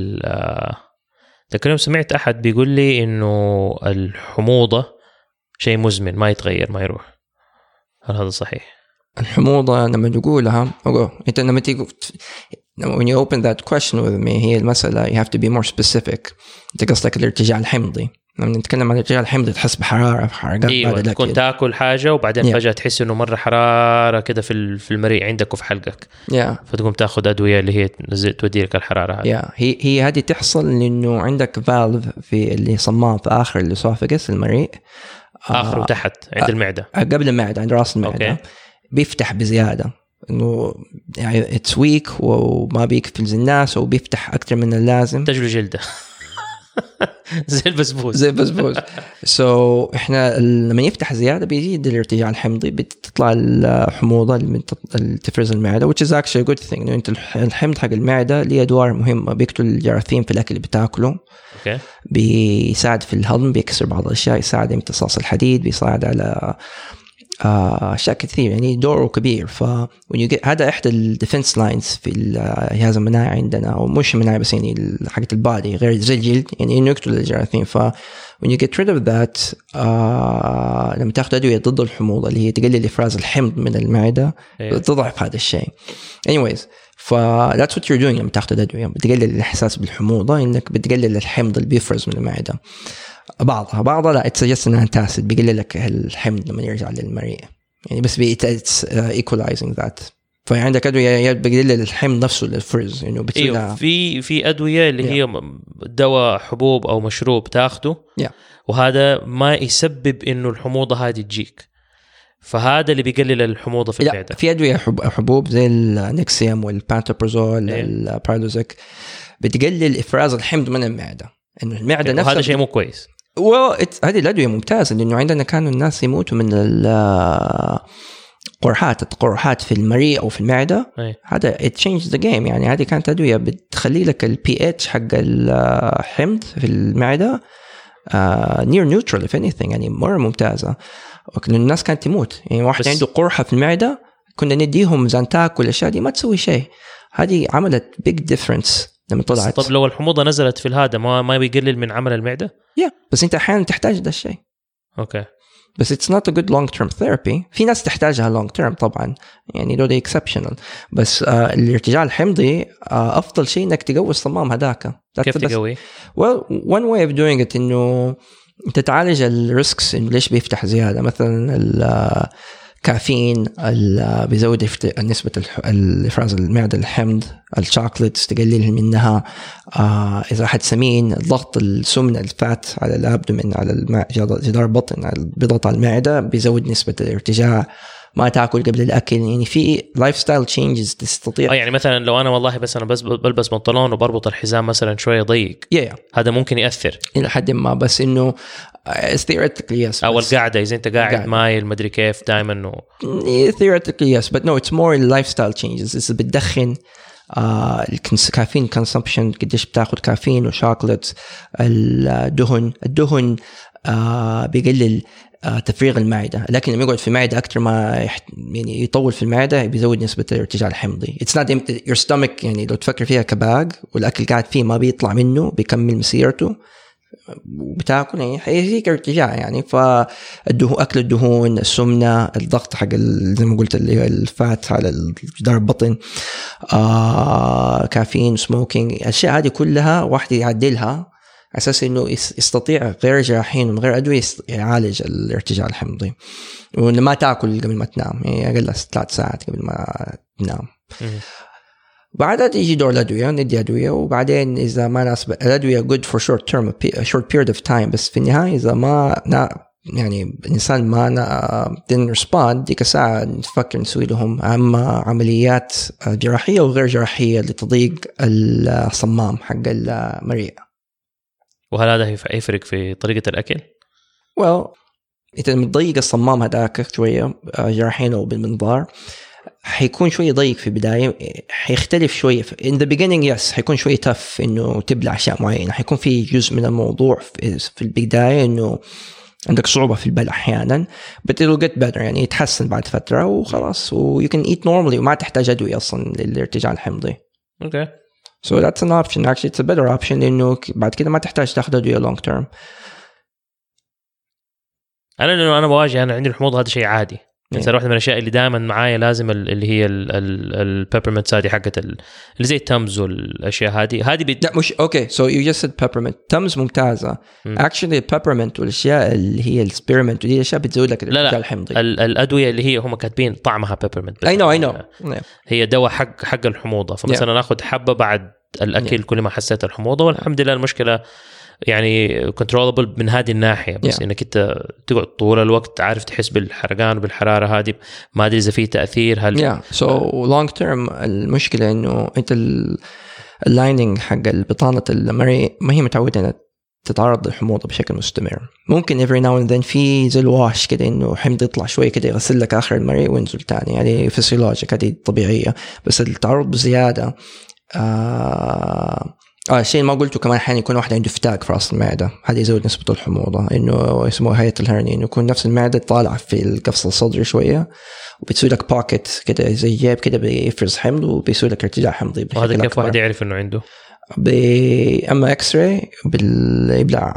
ال تكلم سمعت أحد بيقول لي إنه الحموضة شيء مزمن ما يتغير ما يروح. هل هذا صحيح؟ الحموضة لما نقولها أنت لما تيجي when you open that question with me هي المسألة you have to be more specific. أنت قصدك الارتجاع الحمضي. لما نتكلم عن الارتجاع الحمضي تحس بحرارة حرقان. أيوة تكون تاكل حاجة وبعدين yeah. فجأة تحس إنه مرة حرارة كده في في المريء عندك وفي حلقك yeah. فتقوم تأخذ أدوية اللي هي تودي لك الحرارة هذه. yeah. هي هي هذه تحصل لأنه عندك فالف في اللي صمام في آخر الإسوفاجس المريء آخر آه وتحت عند المعدة قبل المعدة عند رأس المعدة okay. بيفتح بزيادة إنه يعني it's weak وما بيقفل الناس وبيفتح أكتر من اللازم. تجلو جلده زي البسبوس زي البسبوس. سو so, احنا لما يفتح زياده بيزيد الارتجاع الحمضي, بتطلع الحموضه اللي تفرز المعده which is actually a good thing. انه انت الحمض حق المعده له ادوار مهمه, بيقتل الجراثيم في الاكل اللي بتاكله اوكي okay. بيساعد في الهضم, بيكسر بعض الاشياء, يساعد امتصاص الحديد, بيساعد على أشياء كثير يعني دوره كبير. ف هذا إحدى الديفنس لاينز في الجهاز المناعي عندنا, ومش مناعي بس يعني حقة البادي غير زي الجلد يعني إنه يقتل الجراثيم. ف when you get rid of that آه لما تأخذ أدوية ضد الحموضة اللي هي تقلل إفراز الحمض من المعدة تضعف هذا الشيء. anyways ف that's what you're doing لما تأخذ أدوية, بتقلل الإحساس بالحموضة إنك بتقلل الحمض اللي بيفرز من المعدة. بعضها بعضها لا اتسجست انها تاسد بيقلل لك الحمض لما يرجع للمريء يعني, بس بي it's equalizing that. فعندك ادويه بتقلل الحمض نفسه للفرز انه يعني أيوه في في ادويه اللي yeah. هي دواء حبوب او مشروب تاخده yeah. وهذا ما يسبب انه الحموضه هذه تجيك, فهذا اللي بيقلل الحموضه في المعده. في ادويه حبوب زي النكسيوم والبانتوبرازول yeah. البارادوزيك بتقلل افراز الحمض من المعده, انه المعده نفسها. هذا شيء مو كويس. well هذه الادويه ممتازه لانه عندنا كانوا الناس يموتوا من القرحات التقرحات في المريء او في المعده أي. هذا it changed the game يعني. هذه كانت ادويه بتخلي لك البي اتش حق الحمض في المعده uh, near neutral if anything يعني مره ممتازه. لكن الناس كانت تموت يعني, واحد عنده قرحه في المعده كنا نديهم زانتاك والاشياء دي ما تسوي شيء. هذه عملت big difference لما طلعت. طب لو الحموضة نزلت في هذا ما ما بيقلل من عمل المعدة؟ yeah. بس أنت أحيانا تحتاج ده الشيء. أوكي. بس it's not a good long term therapy. في ناس تحتاجها long term طبعا يعني لو ده exceptional. بس آه الارتجاع الحمضي آه أفضل شيء إنك تقوي الصمام هذاك. كيف تقوي؟ well one way of doing it إنه أنت تعالج الريسكس إنه ليش بيفتح زيادة. مثلا كافيين بيزود نسبة الإفراز المعدة الحمض، الشوكولاتس تقلل منها. آه إذا أحد سمين، ضغط السمنة الفات على الأبدومين على الماء جدار البطن على بضغط على المعدة بيزود نسبة الارتجاع. ما تاكل قبل الاكل، يعني في لايف ستايل تشينجز تستطيع. اه يعني مثلا لو انا والله بس انا بس بلبس بنطلون وبربط الحزام مثلا شويه ضيق yeah. هذا ممكن ياثر الى حد ما، بس انه theoretically yes. او القاعده اذا انت قاعد, قاعد. مايل مدري كيف دائما انه theoretically yes but no it's more lifestyle changes. إذا بتدخن آه الكافيين consumption، قديش بتاخد كافيين وشوكولات، الدهن الدهن آه بيقلل آه تفريغ المعدة، لكن لما يقعد في المعدة أكتر ما يحت... يعني يطول في المعدة بيزود نسبة الارتجاع الحمضي. It's not empty your stomach، يعني لو تفكر فيها كباج والأكل قاعد فيه ما بيطلع منه بيكمل مسيرته وبتاكل، يعني هيجيك ارتجاع. يعني فالدهون، أكل الدهون، السمنة، الضغط حق زي ما قلت اللي هو الفات على جدار البطن، آه كافيين، سموكينج، الأشياء هذه كلها واحد يعدلها أساس إنه يستطيع غير جراحين ومن غير أدوية يعالج الارتجاع الحمضي. وما تأكل قبل ما تنام، يعني أقل ثلاث ساعات قبل ما تنام. بعدها يجي دور الأدوية، ندي أدوية، وبعدين إذا ما ناسب الأدوية good for short term short period of time، بس في النهاية إذا ما يعني الإنسان ما didn't respond ديك الساعة نفكر نسوي لهم أما عمليات جراحية وغير جراحية لتضيق الصمام حق المريء. وهل هذا يفرق في طريقة الأكل؟ well إذا متضيق الصمام هذاك شوية جراحين أو بالمنظار حيكون شوية ضيق في البداية، حيختلف شوية in the beginning yes حيكون شوية tough إنه تبلع أشياء معينة، حيكون في جزء من الموضوع في البداية إنه عندك صعوبة في البلع أحيانا but it'll get better، يعني يتحسن بعد فترة وخلاص و you can eat normally وما تحتاج أدوية أصلا للارتجاع الحمضي. okay. So that's an option actually, it's a better option لأنه بعد كده ما تحتاج تاخد أدوية long term. أنا لأنه أنا بواجه أنا عندي الحموضة هذا شيء عادي، بس واحدة من الأشياء اللي دائما معايا لازم اللي هي البيبرمنت هذه حقت اللي زي التمز والأشياء هذه هذه بت... لا مش okay so you just said peppermint. تمز ممتازة م. actually peppermint والأشياء اللي هي السبيرمنت ودي أشياء بتزود لك الارتجاع الحمضي. الأدوية اللي هي هم كاتبين طعمها peppermint. I know I know yeah. هي دواء حق حق الحموضة، فمثلا yeah. ناخد حبة بعد الأكل yeah. كل ما حسيت الحموضة، والحمد لله المشكلة يعني controllable من هذه الناحية، بس yeah. إنك أنت تقعد طول الوقت عارف تحس بالحرقان وبالحرارة هذه، ما أدري إذا فيه تأثير. هل yeah. so long term المشكلة إنه أنت اللايننج حق البطانة المريء ما هي متعودة إنها تتعرض للحموضة بشكل مستمر. ممكن every now and then في زي الواش كده إنه حمض يطلع شوي كده يغسل لك آخر المريء وينزل تاني، يعني فسيولوجيك هذه طبيعية، بس التعرض بزيادة آه اه الشيء ما قلته كمان حين يكون واحد عنده فتاق في راس المعده، هذا يزود نسبه الحموضه، انه يسموه هيئه الهرني، انه يكون نفس المعده طالع في القفص الصدري شويه وبتسوي لك باكيت كده زي جيب كده بيفرز حمض وبيسوي لك ارتجاع حمضي. وهذا كيف واحد يعرف انه عنده؟ اما اكس راي باليبلع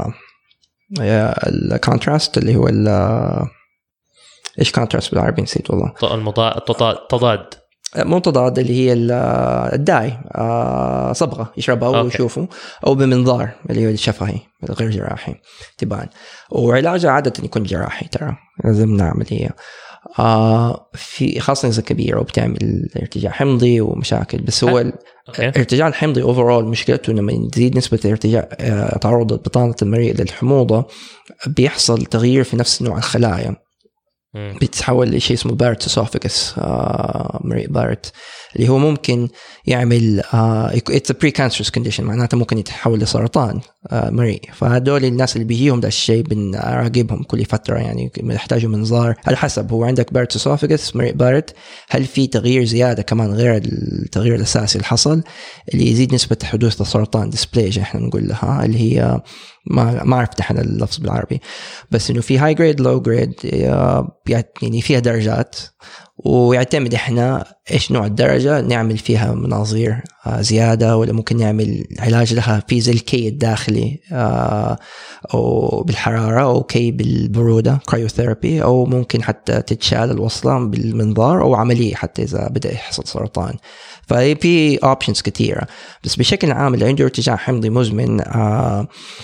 الكونتراست اللي هو ايش كونتراست بالعربي نسيت والله. التضاد مو تضاد اللي هي الداي صبغة يشربها ويشوفوا، أو بمنظار اللي هو الشفهي غير جراحي تبان. وعلاجه عادة يكون جراحي، ترى لازم نعمل هي في خاصة إذا كبيرة وبتعمل ارتجاع حمضي ومشاكل. بس هو الارتجاع الحمضي overall مشكلته لما تزيد نسبة ارتجاع تعرض بطانة المريء للحموضة بيحصل تغيير في نفس نوع الخلايا، بيتحول لشيء اسمه بارت اسوفاجس آه مريء بارت، اللي هو ممكن يعمل آه it's a precancerous condition، معناته ممكن يتحول لسرطان آه مريء. فهدول الناس اللي بيجيهم ده الشيء بنراقبهم كل فترة، يعني يحتاجوا منظار على حسب هو عندك بارت اسوفاجس مريء بارت، هل في تغيير زيادة كمان غير التغيير الأساسي اللي حصل اللي يزيد نسبة حدوث السرطان ديسبليجيا احنا نقول لها، اللي هي ما ما عرفت احنا اللفظ بالعربي، بس انه في هاي جريد لو جريد يعني فيها درجات، ويعتمد احنا ايش نوع الدرجة نعمل فيها مناظير زيادة، ولا ممكن نعمل علاج لها في زي الكي الداخلي او بالحرارة او كي بالبرودة كرايوثيرابي، او ممكن حتى تتشال الوصلة بالمنظار، او عملية حتى اذا بدأ يحصل سرطان. ففي اوبشنز كثيرة، بس بشكل عام اللي عنده ارتجاع حمضي مزمن آه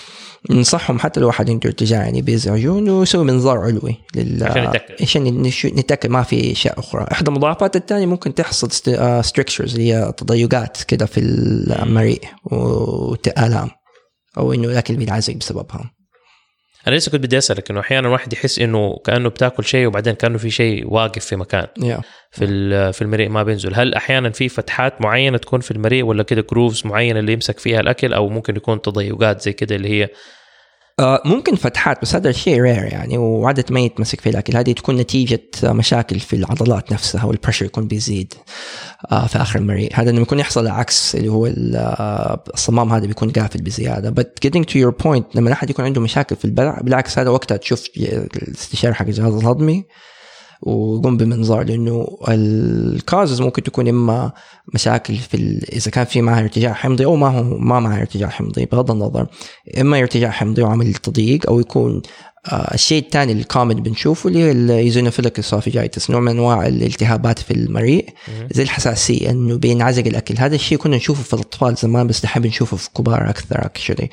ننصحهم حتى لو واحد عنده ارتجاع يعني بيزعجوا انه يسوي منظار علوي لل عشان نتاكد عشان نتاكد ما في اشياء اخرى. احدى المضاعفات الثانيه ممكن تحصل ستريكشرز اللي هي تضيقات كده في المريء والام او انه الاكل بيتعزق بسببها. انا لسه كنت بدي اسالك انه احيانا الواحد يحس انه كانه بتاكل شيء وبعدين كانه في شيء واقف في مكان yeah. في في المريء ما بينزل. هل احيانا في فتحات معينه تكون في المريء ولا كده جروفز معينه اللي يمسك فيها الاكل او ممكن يكون تضيقات زي كده اللي هي آه ممكن فتحات بس هذا الشيء رير يعني وعادة ما يتمسك في الأكل. هذه تكون نتيجة مشاكل في العضلات نفسها والبريشر يكون بيزيد آه في آخر المريء. هذا إنه يكون يحصل العكس اللي هو الصمام هذا بيكون قافل بزيادة. but getting to your point لما أحد يكون عنده مشاكل في البلع بالعكس هذا وقتها تشوف الاستشارة حق الجهاز الهضمي وقوم بمنظار لأنه الكازز ممكن تكون إما مشاكل في إذا كان في معها ارتجاع حمضي أو ما هو ما معها ارتجاع حمضي بغض النظر إما ارتجاع حمضي وعمل تضييق أو يكون آه الشيء الثاني الكومن بنشوفه اللي هي الإيزونوفيليك إسوفيجايتس نوع من أنواع الالتهابات في المريء زي الحساسية إنه بينعزق الأكل. هذا الشيء كنا نشوفه في الأطفال زمان بس دحين بنشوفه في كبار أكثر أكشلي.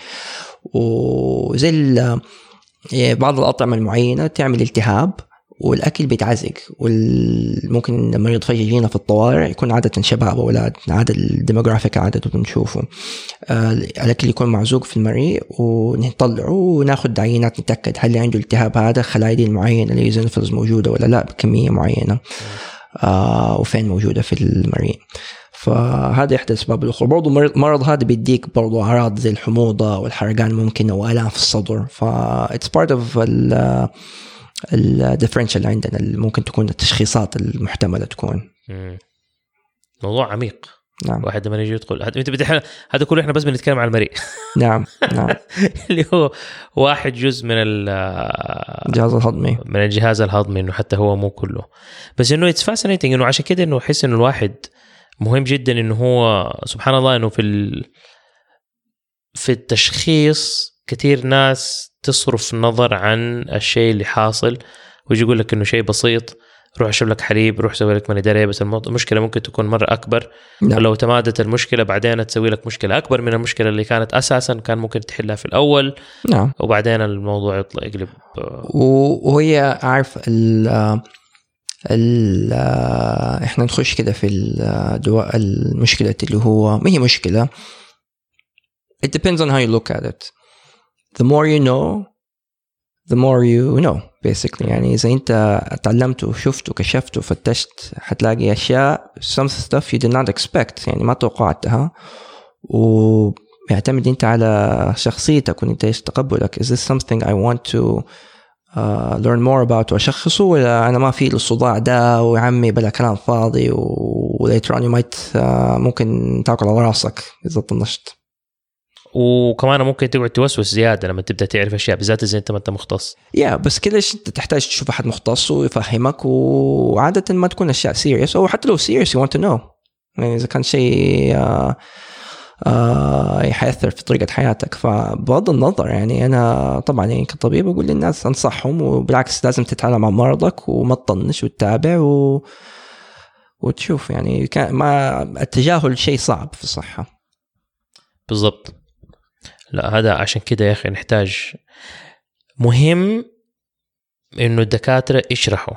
وزي بعض الأطعمة المعينة تعمل التهاب والأكل بيتعزق وممكن المريض فجأة يجينا في الطوارئ يكون عادة شباب أولاد عادة الديموغرافيك عادة بنشوفه آه الأكل يكون معزوق في المريء ونطلعه وناخد عينات نتأكد هل عنده التهاب هذا خلايا دي المعينة اللي زينوفيلز موجودة ولا لا بكمية معينة آه وفين موجودة في المريء. فهذا إحدى أسباب الأخرى. برضو مرض هذا بيديك برضو أعراض زي الحموضة والحرقان ممكن أو آلام في الصدر. ف it's part of ال الديفرنشال اللي عندنا اللي ممكن تكون التشخيصات المحتملة تكون مم. موضوع عميق. نعم. واحد لما يجي يدخل انت بدي هذا كله احنا بس بنتكلم عن المريء. نعم نعم. اللي هو واحد جزء من الجهاز الهضمي من الجهاز الهضمي انه حتى هو مو كله بس انه اتس فاسينيتنج انه عشان كده انه احس انه الواحد مهم جدا انه هو سبحان الله انه في ال... في التشخيص كثير ناس تصرف نظر عن الشيء اللي حاصل ويجي يقول لك انه شيء بسيط روح اشرب لك حليب روح سوي لك من اداريه بس المشكله ممكن تكون مره اكبر. نعم. ولو تمادت المشكله بعدين تسوي لك مشكله اكبر من المشكله اللي كانت اساسا كان ممكن تحلها في الاول. نعم. وبعدين الموضوع يطلع يقلب وهي عارف ال ال احنا نخش كده في الدواء المشكله اللي هو ما هي مشكله it depends on how you look at it. the more you know the more you know basically. يعني إذا أنت تعلمت وشفت وكشفت وفتشت حتلاقي أشياء some stuff you did not expect يعني ما توقعتها ويعتمد أنت على شخصيتك وأنت إيش تقبلك. is this something I want to uh, learn more about وأشخصه ولا أنا ما في الصداع ده وعمي بلا كلام فاضي و later on you might uh, ممكن تاكل على راسك إذا طنشت. وكمان ممكن تقعد توسوس زياده لما تبدا تعرف اشياء بالذات اذا انت ما انت مختص. يا yeah, بس كده انت تحتاج تشوف احد مختص ويفهمك وعاده ما تكون اشياء سيريس او حتى لو سيريس you want to know يعني اذا كان شيء آه آه يحيثر في طريقه حياتك. فبغض النظر يعني انا طبعا يعني كطبيب اقول للناس انصحهم وبالعكس لازم تتعلم عن مرضك وما تطنش وتتابع و... وتشوف يعني كان ما التجاهل شيء صعب في الصحه. بالضبط. لا هذا عشان كده يا أخي نحتاج مهم إنه الدكاترة يشرحوا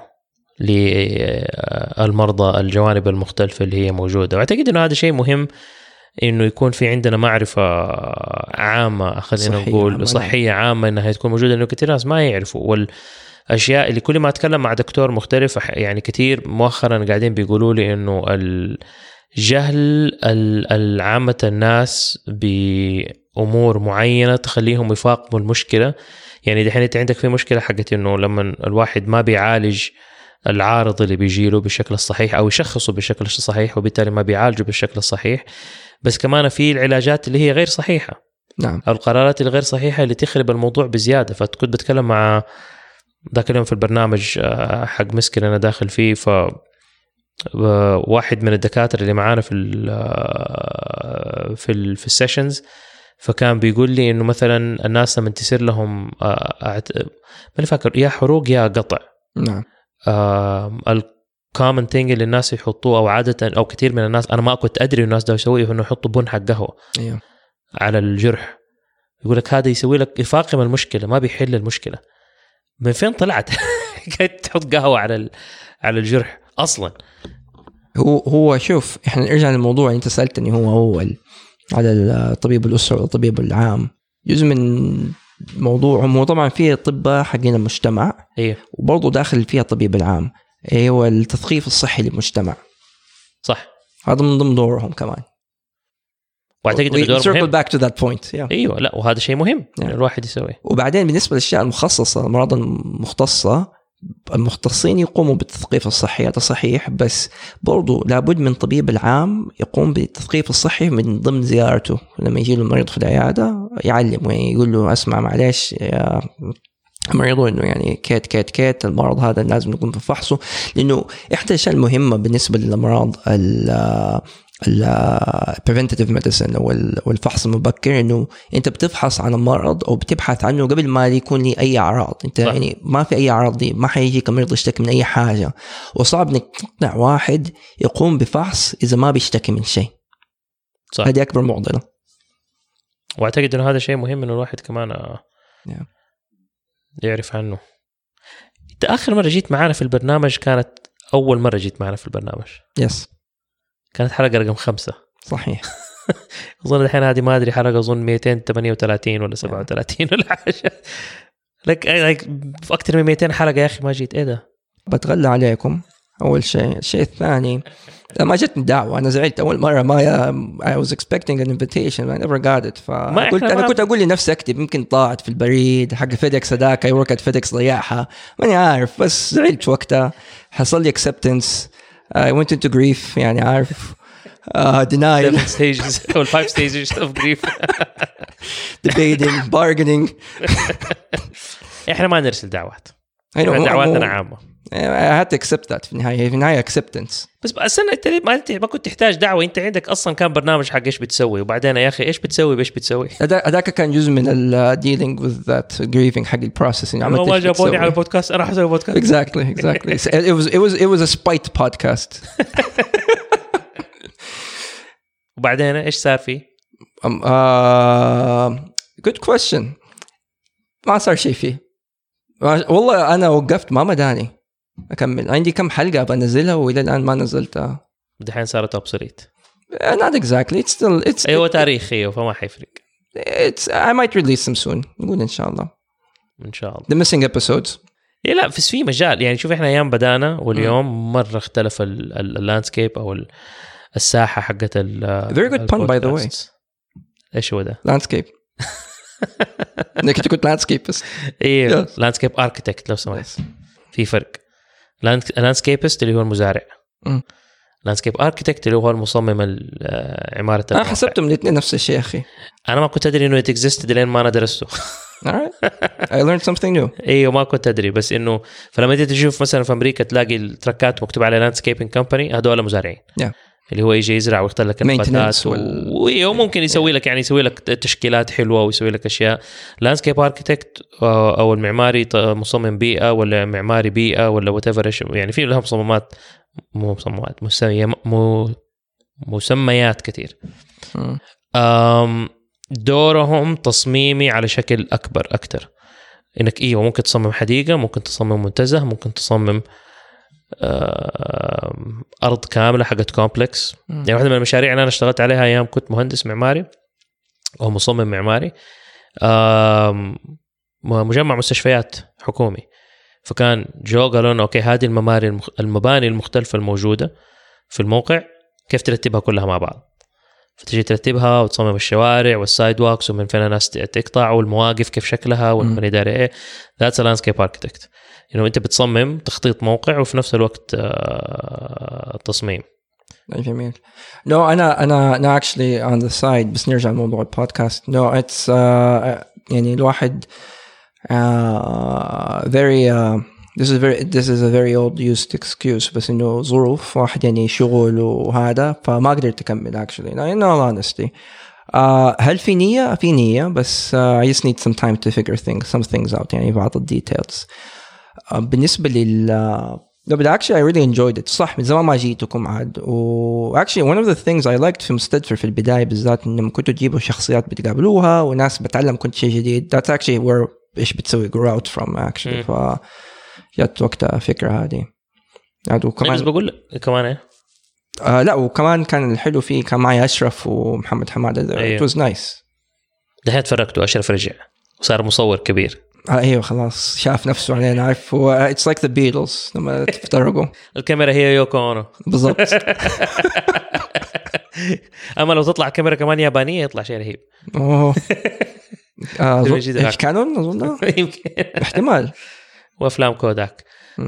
للمرضى الجوانب المختلفة اللي هي موجودة. وأعتقد إنه هذا شيء مهم إنه يكون في عندنا معرفة عامة خلينا نقول عامة. صحية عامة إنها تكون موجودة لأنه كتير ناس ما يعرفوا. والأشياء اللي كل ما أتكلم مع دكتور مختلف يعني كتير مؤخرا قاعدين بيقولوا لي إنه الجهل العامة الناس بأمور معينة تخليهم يفاقموا المشكلة. يعني دحين انت عندك في مشكلة حقت انه لما الواحد ما بيعالج العارض اللي بيجيله بالشكل الصحيح او يشخصه بالشكل الصحيح وبالتالي ما بيعالجه بالشكل الصحيح. بس كمان في العلاجات اللي هي غير صحيحة. نعم. او القرارات الغير صحيحة اللي تخرب الموضوع بزيادة. فكنت بتكلم مع ذاك اليوم في البرنامج حق مسكن انا داخل فيه ف واحد من الدكاترة اللي معانا في ال في ال في السيشنز فكان بيقول لي انه مثلا الناس لما تصير لهم ما فاكر يا حروق يا قطع. نعم. الكومن ثينج اللي الناس يحطوه او عادة او كثير من الناس انا ما كنت ادري الناس ده يسويه انه يحطوا بن حق قهوة أيوه. على الجرح يقول لك هذا يسوي لك يفاقم المشكله ما بيحل المشكله. من فين طلعت قاعد تحط قهوه على على الجرح اصلا؟ هو هو شوف احنا نرجع للموضوع اللي انت سالتني هو اول على الطبيب الاسره والطبيب العام. جزء من موضوعهم هو طبعا فيه اطباء حقين المجتمع ايوه وبرضه داخل فيها الطبيب العام هو التثقيف الصحي للمجتمع. صح هذا من ضمن دورهم كمان. واعتقد انه دور مهم. back to that point. yeah. ايوه لا وهذا شيء مهم yeah. الواحد يسويه. وبعدين بالنسبه للاشياء المخصصه الامراض المختصه المختصين يقوموا بالتثقيف الصحي هذا صحيح بس برضو لابد من طبيب العام يقوم بالتثقيف الصحي من ضمن زيارته لما يجي له المريض في العياده يعلم ويقول له اسمع معلش يا مريضه انه يعني كيت كيت كيت المرض هذا لازم نقوم بفحصه لانه احدى الاشياء المهمه بالنسبه للامراض ال ال preventative medicine أو الفحص المبكر إنه أنت بتفحص عن المرض أو بتبحث عنه قبل ما يكون لي أي أعراض. أنت صح. يعني ما في أي أعراض دي ما حيجيك مريض يشتكي من أي حاجة وصعب إنك تقنع واحد يقوم بفحص إذا ما بيشتكي من شيء. صح. هذه أكبر معضلة. وأعتقد إنه هذا شيء مهم إنه الواحد كمان yeah. يعرف عنه. أنت آخر مرة جيت معنا في البرنامج كانت أول مرة جيت معنا في البرنامج. يس. Yes. كانت حلقة رقم خمسة. صحيح. أظن الحين هذه ما أدري حلقة أظن مئتين وثمانية وثلاثين ولا سبعة وثلاثين ولا حاجة. لك لك أكثر من مئتين حلقة يا أخي ما جيت. إيه ده؟ بتغلى عليكم أول شيء. الشيء الثاني ما جتني دعوة أنا زعلت أول مرة ما I was expecting an invitation I never got it فقلت أنا كنت أقول لنفسي أكتب يمكن ضاعت في البريد حق فيديكس هذاك I work at FedEx ضيعها ماني عارف بس زعلت وقتها حصل لي acceptance I went into grief يعني عارف uh, denial seven stages or five stages of grief debating bargaining. إحنا ما نرسل دعوات. دعواتنا عامة. I had to accept that في النهاية في النهاية acceptance. بس بس أنا أنت ما أنت ما كنت تحتاج دعوة أنت عندك أصلا كان برنامج حق إيش بتسوي وبعدين يا أخي إيش بتسوي بإيش بتسوي. هذاك كان جزء من ال dealing with that grieving حق البروسيسing. أنا ما جابوني على البودكاست أنا حسوي بودكاست. Exactly exactly. it was it was it was a spite podcast. وبعدين إيش صار فيه؟ um, uh, good question. ما صار شيء فيه. والله أنا وقفت ما مداني أكمل عندي كم حلقة بنزلها وإلى الآن ما نزلتها. دحين صارت أبصريت. Not exactly. It's still it's. أيوة تاريخي فما حيفرق. It's I might release them soon. نقول إن شاء الله. إن شاء الله. The missing episodes. إيه لا في في مجال يعني شوف إحنا أيام بدانا واليوم مرة اختلف اللاندسكيب أو الساحة حقت ال. Very good pun by the way. إيش هو ده؟ Landscape. إنك تكون landscapist. إيه landscape architect لو سمحت. في فرق. landscapist اللي هو المزارع. landscape architect اللي هو المصمم عمارة. أنا حسبتهم الاثنين نفس الشيء أخي. أنا ما كنت أدري إنه it existed لين ما أنا درسته. Alright. I learned something new. ايوه ما كنت ادري بس انه فلما تيجي تشوف مثلا في امريكا تلاقي التركات مكتوب على لاندسكيبنج كمباني هذول مزارعين. yeah. اللي هو يجي يزرع ويختار لك النباتات وال... وممكن يسوي لك يعني يسوي لك تشكيلات حلوه ويسوي لك اشياء. لاندسكيب اركيتكت او المعماري مصمم بيئه ولا معماري بيئه ولا وات ايفر يعني في لهم مصممات مو مصممات مسميات مو مسميات كثير. امم دورهم تصميمي على شكل اكبر اكثر انك ايوه ممكن تصمم حديقه ممكن تصمم منتزه ممكن تصمم أرض كاملة حقت كومبلكس. يعني واحدة من المشاريع اللي أنا اشتغلت عليها أيام كنت مهندس معماري أو مصمم معماري مجمع مستشفيات حكومي. فكان جو قالوا لنا أوكي هذه المباني المباني المختلفة الموجودة في الموقع كيف ترتبها كلها مع بعض. فتجي ترتبها وتصمم الشوارع والسايد واكس ومن فين الناس تقطع والمواقف كيف شكلها والبني داري إيه. That's a landscape architect. يعني أنت بتصمم تخطيط موقع وفي نفس الوقت آه تصميم. جميل. No أنا أنا أنا actually on the side بس نرجع لموضوع البودكاست. No it's uh, يعني الواحد uh, very uh, this is very this is a very old used excuse بس إنه ظروف واحد يعني شغل وهذا فما قدرت أكمل actually. In all honesty. Uh, هل في نية؟ في نية بس uh, I just need some time to figure things some things out يعني بعض الديتيلز. بالنسبة لل لا بالعكس I really enjoyed it صح من زمان ما جيتكم عاد و actually one of the things I liked في مستدفر في البداية بالذات إنهم كنتوا تجيبوا شخصيات بتقابلوها وناس بتعلم كنت شيء جديد that's actually where إيش بتسوي grow out from actually ف جت وقتها فكرة هذه عاد وكمان بس بقول كمان إيه آه لا وكمان كان الحلو فيه كان معي أشرف ومحمد حمادة أيوه. it was nice ده تفرقتوا أشرف رجع وصار مصور كبير آه ايوه خلاص شاف نفسه علينا عارف هو it's like the Beatles لما تفترقوا الكاميرا هي يوكو اونو بالضبط اما لو تطلع كاميرا كمان يابانيه يطلع شيء رهيب. اوه آه ايش كانون اظن يمكن احتمال وافلام كوداك.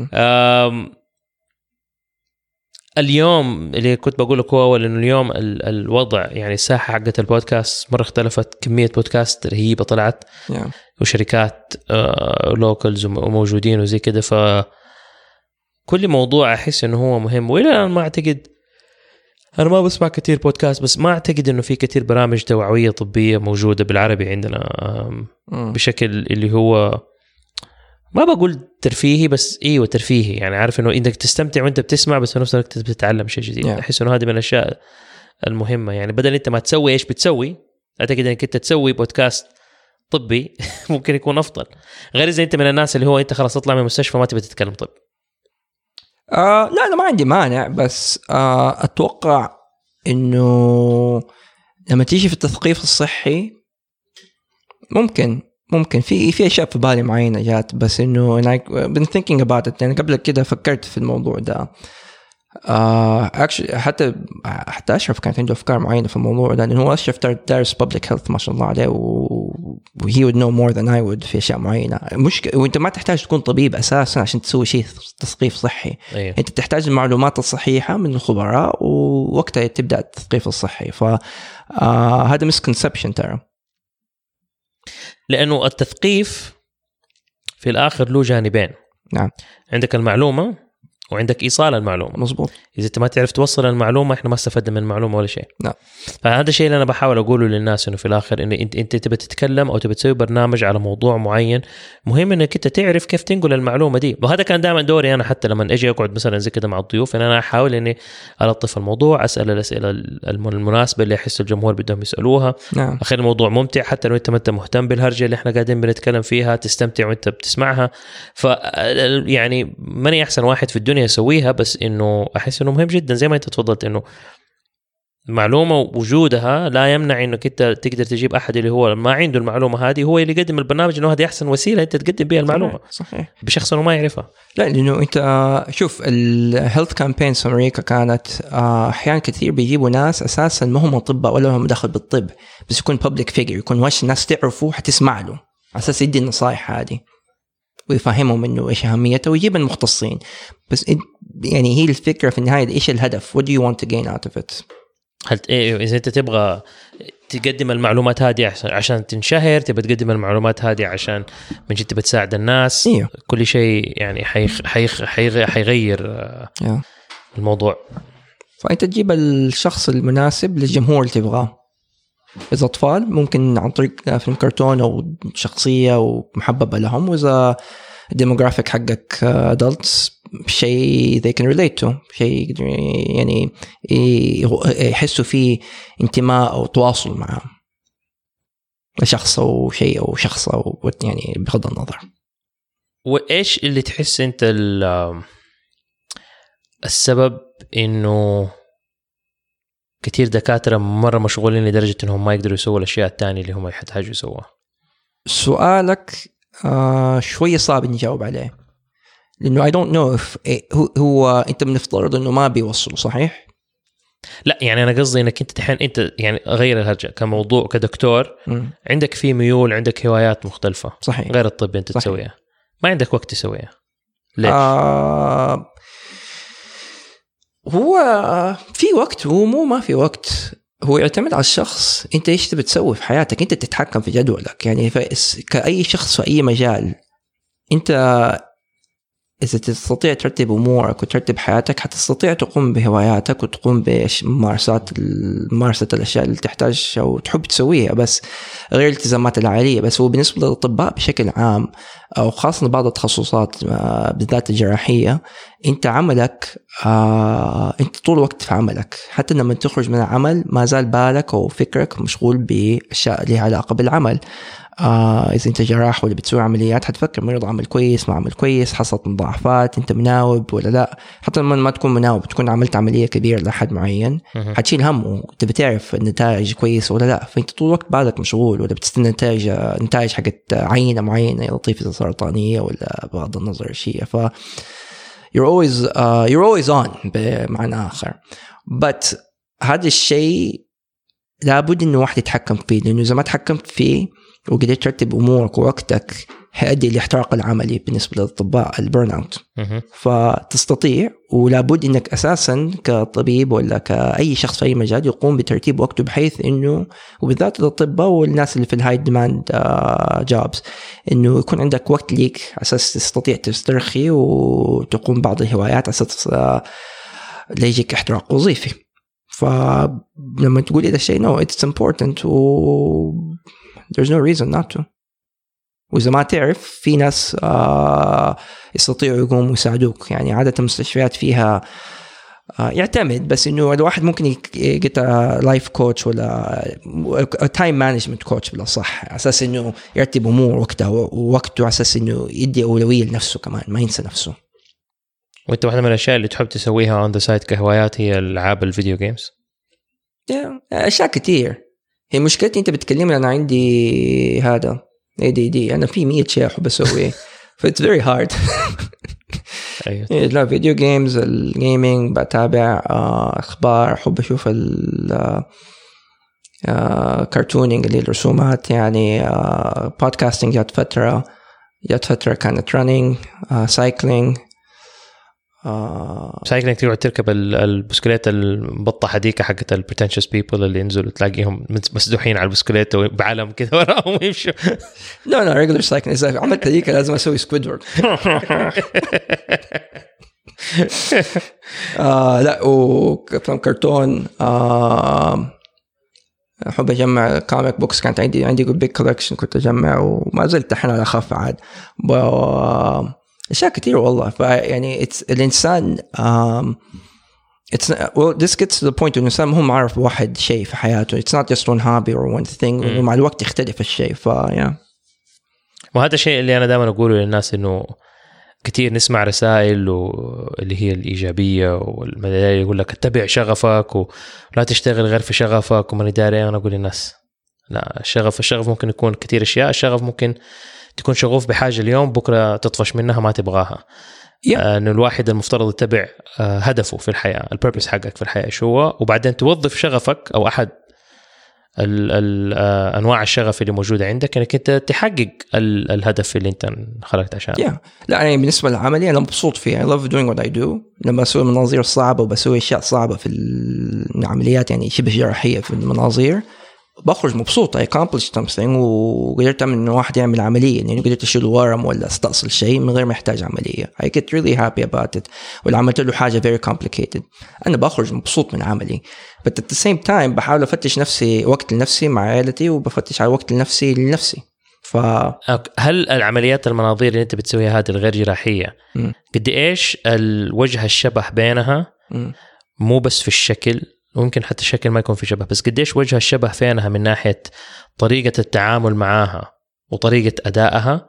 اليوم اللي كنت بقول لك هو اول انه اليوم الوضع يعني الساحه حقت البودكاست مره اختلفت، كميه بودكاست رهيبه طلعت yeah. وشركات لوكالز وموجودين وزي كده، ف كل موضوع احس انه هو مهم. والى الان ما اعتقد، انا ما بسمع كتير بودكاست بس ما اعتقد انه في كتير برامج توعويه طبيه موجوده بالعربي عندنا بشكل اللي هو ما بقول ترفيهي بس ايوه ترفيهي، يعني عارف انه انك تستمتع وانت بتسمع بس في نفس الوقت بتتعلم شيء جديد. yeah. احس انه هذه من الاشياء المهمه، يعني بدل انت ما تسوي ايش بتسوي اعتقد انك انت تسوي بودكاست طبي ممكن يكون افضل، غير اذا انت من الناس اللي هو انت خلاص تطلع من المستشفى ما تبي تتكلم طب. آه لا انا ما عندي مانع، بس آه اتوقع انه لما تيجي في التثقيف الصحي ممكن ممكن في في اشياء في بالي معينه جات، بس انه انا been thinking about it يعني قبل كده فكرت في الموضوع ده. آه actually حتى حتى أشرف كانت عنده أفكار معينة في الموضوع ده، لأنه هو أشرف دارس public health ما شاء الله عليه، و he would know more than I would في أشياء معينة. مش وأنت ما تحتاج تكون طبيب أساسا عشان تسوي شيء تثقيف صحي. أيه. أنت تحتاج المعلومات الصحيحة من الخبراء ووقتها تبدأ التثقيف الصحي. فهذا آه misconception ترى، لأنه التثقيف في الآخر له جانبين. نعم، عندك المعلومة وعندك إيصال المعلومة. مظبوط. إذا أنت ما تعرف توصل المعلومة إحنا ما استفدنا من المعلومة ولا شيء. نعم. فهذا الشيء اللي أنا بحاول أقوله للناس، إنه في الآخر إن أنت أنت تبي تتكلم أو تبي تسوي برنامج على موضوع معين، مهم إنك أنت تعرف كيف تنقل المعلومة دي. وهذا كان دائما دوري أنا، حتى لما أجي أقعد مثلا زي كده مع الضيوف، إن أنا أحاول إني ألطف الموضوع، أسأل الأسئلة المناسبة اللي يحس الجمهور بدهم يسألوها. نعم. أخلي الموضوع ممتع، حتى لو أنت ما أنت مهتم بالهرجة اللي إحنا قاعدين بنتكلم فيها تستمتع وأنت بتسمعها. ف يعني ماني أحسن واحد في الدنيا يسويها، بس إنه أحس إنه مهم جدا زي ما أنت تفضلت، إنه معلومة وجودها لا يمنع إنك أنت تقدر تجيب أحد اللي هو ما عنده المعلومة هذه هو اللي يقدم البرنامج، إنه هذه أحسن وسيلة أنت تقدم بها المعلومة. صحيح. بشخص إنه ما يعرفها. لا، لأنه أنت شوف الهيلث كامبينز في أمريكا كانت أحيان كثير بيجيبوا ناس أساسا ما هم أطباء ولا هم دخل بالطب، بس يكون public figure، يكون واش الناس تعرفه حتسمع له أساس يدي النصائح هذه ويفهمهم إنه إيش أهميته ويجيب المختصين. بس يعني هي الفكرة في النهاية، إيش الهدف؟ what do you want to gain out of it؟ هل إيه إذا أنت تبغى تقدم المعلومات هذه عشان تنشهر، تبغى تقدم المعلومات هذه عشان من جد بتساعد الناس. إيه. كل شيء يعني حيخ حيخ حيغير yeah. الموضوع. فأنت تجيب الشخص المناسب للجمهور اللي تبغاه. إذا أطفال ممكن عن طريق فيلم كرتون أو شخصية ومحببة لهم، وإذا الديموغرافيك حقك adults شيء they can relate to، شيء يعني يحسوا فيه انتماء أو تواصل مع شخص أو شيء أو شخص أو يعني بغض النظر. وإيش اللي تحس أنت السبب إنه كتير دكاترة مرة مشغولين لدرجة إنهم ما يقدروا يسووا الأشياء التانية اللي هم يحتاجوا يسووها؟ سؤالك آه شوية صعب نجاوب عليه، لأنه I don't know if هو, هو أنت بنفترض إنه ما بيوصلوا صحيح؟ لا يعني أنا قصدي إنك أنت تحين أنت يعني غير الهرجة كموضوع كدكتور م. عندك فيه ميول، عندك هوايات مختلفة صحيح غير الطب أنت صحيح. تسويها ما عندك وقت تسويها ليش؟ آه هو في وقت، هو مو ما في وقت، هو يعتمد على الشخص. انت ايش تبي تسوي في حياتك، انت تتحكم في جدولك. يعني كأي شخص في اي مجال، انت إذا تستطيع ترتب أمورك وترتب حياتك حتستطيع تقوم بهواياتك وتقوم بممارسات ممارسة الأشياء اللي تحتاج أو تحب تسويها، بس غير الالتزامات العائلية. بس هو بالنسبة للأطباء بشكل عام أو خاصة بعض التخصصات بالذات الجراحية، أنت عملك آه، أنت طول الوقت في عملك، حتى لما تخرج من العمل ما زال بالك أو فكرك مشغول بأشياء لها علاقة بالعمل. آه إذا أنت جراح ولا بتسوي عمليات حتفكر مريض عمل كويس ما عمل كويس، حصلت مضاعفات، أنت مناوب ولا لا. حتى لما ما تكون مناوب تكون عملت عملية كبيرة لحد معين حتشيل همه، أنت بتعرف النتائج كويس ولا لا، فأنت طول الوقت بالك مشغول، ولا بتستنى نتائج نتائج حقت عينة معينة يا لطيف إذا سرطانية ولا بغض النظر شيء. ف you're always uh, you're always on بمعنى آخر. but هذا الشيء لابد إنه واحد يتحكم فيه، لأنه إذا ما تحكمت فيه وقدرت ترتب أمورك ووقتك هيؤدي لاحتراق العملي بالنسبة للأطباء البرن أوت. فتستطيع ولابد إنك أساسا كطبيب ولا كأي شخص في أي مجال يقوم بترتيب وقته بحيث إنه وبالذات الأطباء والناس اللي في الهاي ديماند جوبز إنه يكون عندك وقت ليك أساس تستطيع تسترخي وتقوم بعض الهوايات أساس لا يجيك احتراق وظيفي. فلما تقول إذا شيء no it's important و there's no reason not to. وإذا ما تعرف في ناس آه يستطيعوا يقوموا يساعدوك، يعني عادة المستشفيات فيها آه يعتمد بس إنه الواحد ممكن يجيت لايف كوتش ولا تايم مانجمنت كوتش بلا صح، أساس إنه يرتب أمور وقته ووقته، أساس إنه يدي أولوية لنفسه كمان ما ينسى نفسه. وأنت واحدة من الأشياء اللي تحب تسويها on the side كهوايات هي ألعاب الفيديو جيمز؟ yeah. أشياء كتير. هي مشكلتي أنت بتكلمني أنا عندي هذا إيه دي دي أنا في مية شيء أحب أسويه ف it's very hard. أيوة. لا فيديو جيمز الجيمينج بتابع أخبار، أحب أشوف الكرتونينج اللي الرسومات، يعني بودكاستينج جات فترة جات فترة كانت رانينج سايكلينج سايكلينج تقعد تركب البسكليت البطة حديقة حقت البريتنشس بيبل اللي ينزلوا تلاقيهم مسدوحين على البسكليت وبعلم كذا وراهم يمشوا. لا لا ريجولر سايكلينج إذا عملت هذيك لازم أسوي سكويدورد. آه لا وكلام كرتون آه أحب أجمع كوميك بوكس، كانت عندي عندي بيج كولكشن كنت أجمع وما زلت الحين على خف عاد أشياء كتير والله. فيعني الإنسان um, it's not, well this gets to the point إنه الإنسان مهم عارف واحد شيء في حياته it's not just one hobby or one thing إنه مع الوقت يختلف الشيء. فيا وهذا الشيء اللي أنا دائما أقوله للناس إنه كتير نسمع رسائل اللي هي الإيجابية والمدارية يقول لك اتبع شغفك ولا تشتغل غير في شغفك وما نداري. أنا أقول للناس لا، الشغف الشغف ممكن يكون كتير أشياء. الشغف ممكن تكون شغوف بحاجة اليوم بكرة تطفش منها ما تبغاها. yeah. آه إنه الواحد المفترض يتبع آه هدفه في الحياة، البيربس حقك في الحياة شو هو، وبعدين توظف شغفك أو أحد ال ال آه أنواع الشغف اللي موجودة عندك إنك أنت تحقق ال الهدف اللي أنت خلقت عشانه. yeah. لا يعني بالنسبة لعملي أنا مبسوط فيه. I love doing what I do. لما أسوي مناظير صعبة وبسوي أشياء صعبة في العمليات يعني شبه جراحية في المناظير بخرج مبسوط. I accomplished something وقدرت أعمل إنه واحد يعمل عملية، يعني قدرت أشيل ورم ولا استأصل شيء من غير ما يحتاج عملية. I get really happy about it. ولا عملت له حاجة very complicated أنا بخرج مبسوط من عملي. but at the same time بحاول أفتش نفسي وقت لنفسي مع عائلتي وبفتش على وقت لنفسي لنفسي. ف هل العمليات المناظير اللي أنت بتسويها هذه الغير جراحية م. قد إيش الوجه الشبه بينها م. مو بس في الشكل، ممكن حتى الشكل ما يكون في شبه، بس قديش وجه الشبه فينها من ناحية طريقة التعامل معاها وطريقة أدائها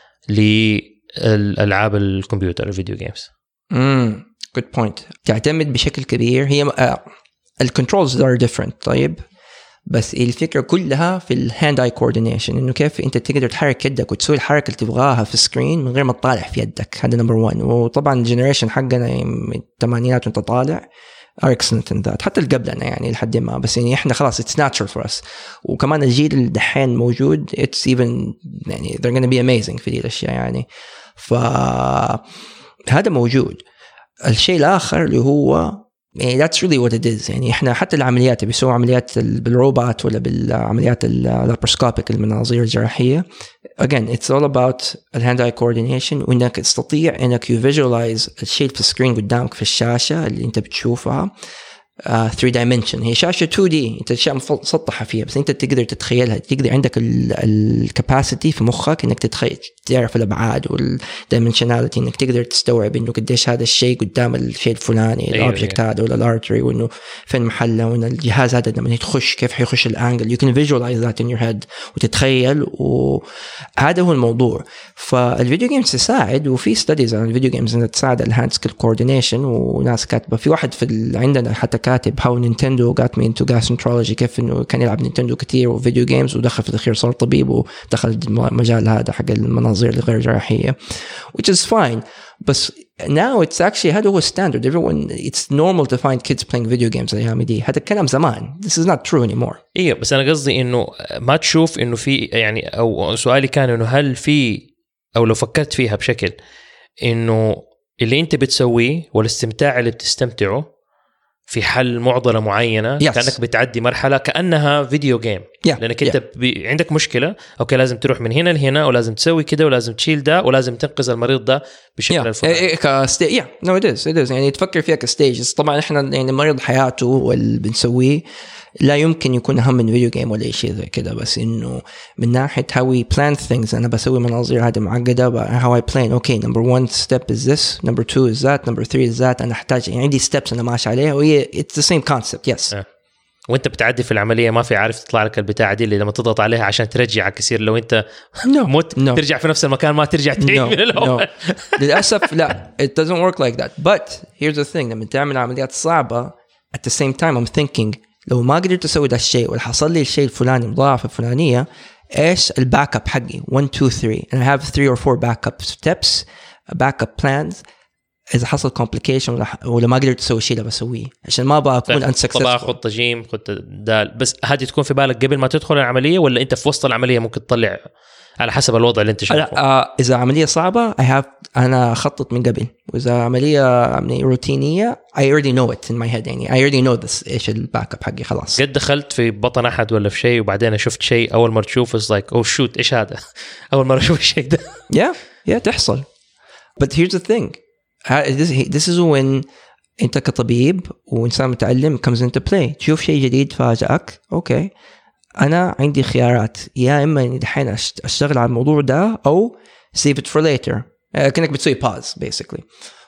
للألعاب الكمبيوتر الفيديو جيمز؟ امم good point. تعتمد بشكل كبير هي uh, الكنترولز are different. طيب بس الفكرة كلها في الهاند اي كوردينيشن، انه كيف انت تقدر تحرك يدك وتسوي الحركة اللي تبغاها في السكرين من غير ما تطالع في يدك. هذا نمبر واحد. وطبعا الجنريشن حقنا من الثمانينات وانت طالع are excellent in that. حتى اللي قبلنا يعني لحد ما، بس يعني احنا خلاص it's natural for us. وكمان الجيل اللي دحين موجود it's even يعني they're gonna be amazing في دي الاشياء يعني. فهذا موجود. الشيء الآخر اللي هو يعني that's really what it is. يعني إحنا حتى العمليات بيسووا عمليات بالروبوت ولا بالعمليات اللابروسكوبيك المناظير الجراحية. Again, it's all about الهاند-eye coordination وإنك تستطيع إنك you visualize الشيء في السكرين قدامك في الشاشة اللي أنت بتشوفها. Uh, three dimension هي شاشة two D أنت أشياء مسطحة فيها بس أنت تقدر تتخيلها تقدر عندك الكاباسيتي في مخك إنك تتخيل تعرف الأبعاد والدايمنشناليتي إنك تقدر تستوعب إنه قديش هذا الشيء قدام الشيء الفلاني الأوبجكت هذا ولا الارتري وإنه فين محله وإن الجهاز هذا لما يخش كيف حيخش الأنجل you can visualize that in your head وتتخيل وهذا هو الموضوع. فالفيديو جيمز تساعد وفي studies عن الفيديو جيمز إنها تساعد الهاند سكيل كوردينيشن وناس كاتبة في واحد في عندنا حتى كاتب how Nintendo got me into gastroenterology كيف إنه كان يلعب نينتندو كتير وفيديو جيمز ودخل في الأخير صار طبيب ودخل المجال هذا حق المناظير الغير جراحية which is fine بس now it's actually هذا هو standard everyone it's normal to find kids playing video games الأيام دي. هذا الكلام زمان this is not true anymore. إيه بس أنا قصدي إنه ما تشوف إنه في يعني أو سؤالي كان إنه هل في أو لو فكرت فيها بشكل إنه اللي أنت بتسويه والاستمتاع اللي بتستمتعه في حل معضلة معينة yes. كأنك بتعدي مرحلة كأنها فيديو جيم yeah. لأنك أنت yeah. بي... عندك مشكلة أوكي لازم تروح من هنا لهنا ولازم تسوي كده ولازم تشيل ده ولازم تنقذ المريض ده بشكل yeah. الفلاني. كستي yeah no it is it is يعني تفكر فيها كستيجز. طبعا إحنا يعني المريض حياته واللي بنسويه لا يمكن يكون أهم من فيديو جيم ولا شيء زي كده بس إنه من ناحية how we plan things أنا بسوي مناظير هذه معقدة how I plan okay number one step is this number two is that number three is that أنا أحتاج يعني عندي steps أنا ماشي عليها وهي it's the same concept yes yeah. وانت بتعدي في العملية ما في عارف تطلع لك البتاعة دي اللي لما تضغط عليها عشان ترجعك يصير لو انت no. مت no. ترجع في نفس المكان ما ترجع تعيد no. من الأول no. للأسف لا it doesn't work like that but here's the thing لما تعمل عمليات صعبة at the same time I'm thinking لو ما قدرت أسوي ده الشيء ولا حصل لي الشيء الفلاني مضاعف الفلانية إيش الباك أب حقي one two three and I have three or four backup steps backup plans إذا حصل complication ولا, ولا ما قدرت أسوي شيء لا بسويه عشان ما بقى أكون unsuccessful. طبعا خد طجيم خد دال بس هذه تكون في بالك قبل ما تدخل العملية ولا أنت في وسط العملية ممكن تطلع على حسب الوضع اللي أنت شايفه. آه إذا عملية صعبة I have أنا أخطط من قبل وإذا عملية يعني روتينية I already know it in my head يعني I already know this إيش الباك أب حقي خلاص. قد دخلت في بطن أحد ولا في شيء وبعدين شفت شيء أول مرة تشوف is like oh shoot إيش هذا أول مرة أشوف الشيء ده. yeah yeah تحصل but here's the thing this, this is when أنت كطبيب وإنسان متعلم comes into play تشوف شيء جديد فاجأك أوكي أنا عندي خيارات يا إما إني دحين أشتغل على الموضوع ده أو save it for later كأنك بتسوي pause basically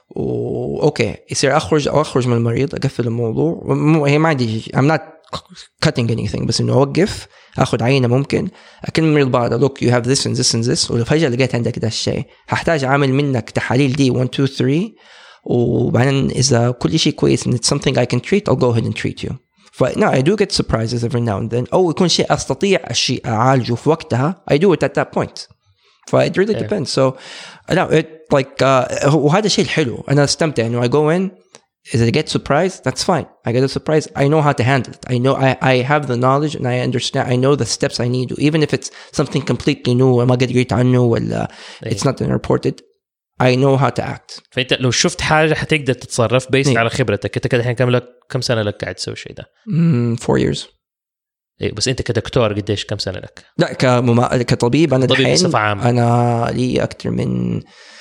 أوكي يصير أخرج أو أخرج من المريض أقفل الموضوع هي ما عندي I'm not cutting anything بس إنه أوقف أخذ عينة ممكن أكلم المريض بعد look you have this and this and this ولو فجأة لقيت عندك ده الشيء هحتاج أعمل منك تحاليل دي one two three وبعدين إذا كل شيء كويس and it's something I can treat I'll go ahead and treat you. ف no I do get surprises every now and then أو يكون شيء أستطيع الشيء أعالجه في وقتها I do it at that point. ف it really yeah. depends so no it like uh, وهذا شيء الحلو أنا استمتع إنه I go in if I get surprised that's fine I get a surprise I know how to handle it I know I I have the knowledge and I understand I know the steps I need to, even if it's something completely new وما قد قريت عنه ولا yeah. it's not reported I know how to act. فأنت لو شفت حاجة حتقدر تتصرف بيس yeah. على خبرتك. أنت كده الحين كم لك كم سنة لك قاعد تسوي شيء ده؟ mm, four years. إيه بس أنت كدكتور قديش كم سنة لك؟ لا كمما... كطبيب أنا الحين أنا لي أكتر من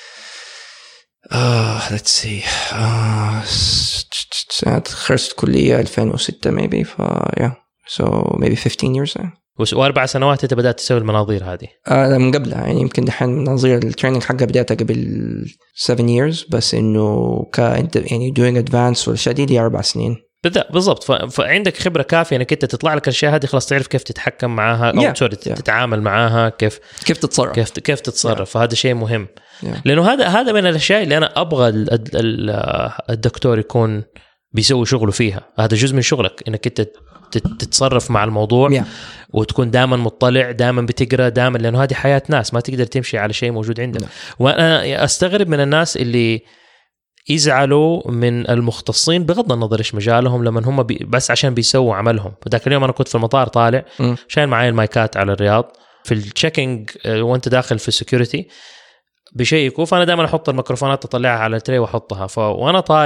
آه uh, let's see آه سنة خرجت كلية ألفين وستة maybe ف yeah so maybe fifteen years then. وأربع سنوات أنت بدأت تسوي المناظير هذه؟ أنا من قبلها يعني يمكن دحين مناظير التريننج حقها بدأتها قبل seven years بس إنه كأنت يعني doing advanced والأشياء دي لي أربع سنين. بالضبط فعندك خبرة كافية إنك أنت تطلع لك الأشياء هذه خلاص تعرف كيف تتحكم معها أو yeah, yeah. تتعامل معها كيف كيف تتصرف كيف كيف تتصرف yeah. فهذا شيء مهم yeah. لأنه هذا هذا من الأشياء اللي أنا أبغى الدكتور يكون بيسوي شغله فيها. هذا جزء من شغلك إنك أنت تتصرف مع الموضوع yeah. وتكون دائما مطلع دائما بتقرأ دائما لأنه هذه حياة ناس ما تقدر تمشي على شيء موجود عندنا. yeah. وأنا أستغرب من الناس اللي يزعلوا من المختصين بغض النظر إيش مجالهم لما هم بي بس عشان بيسووا عملهم. وذاك اليوم أنا كنت في المطار طالع م. شايل معي المايكات على الرياض في التشيكينج وأنت داخل في السكيورتي بشيء فأنا دائما أحط الميكروفونات أطلعها على التري وأحطها ف... وأنا طالع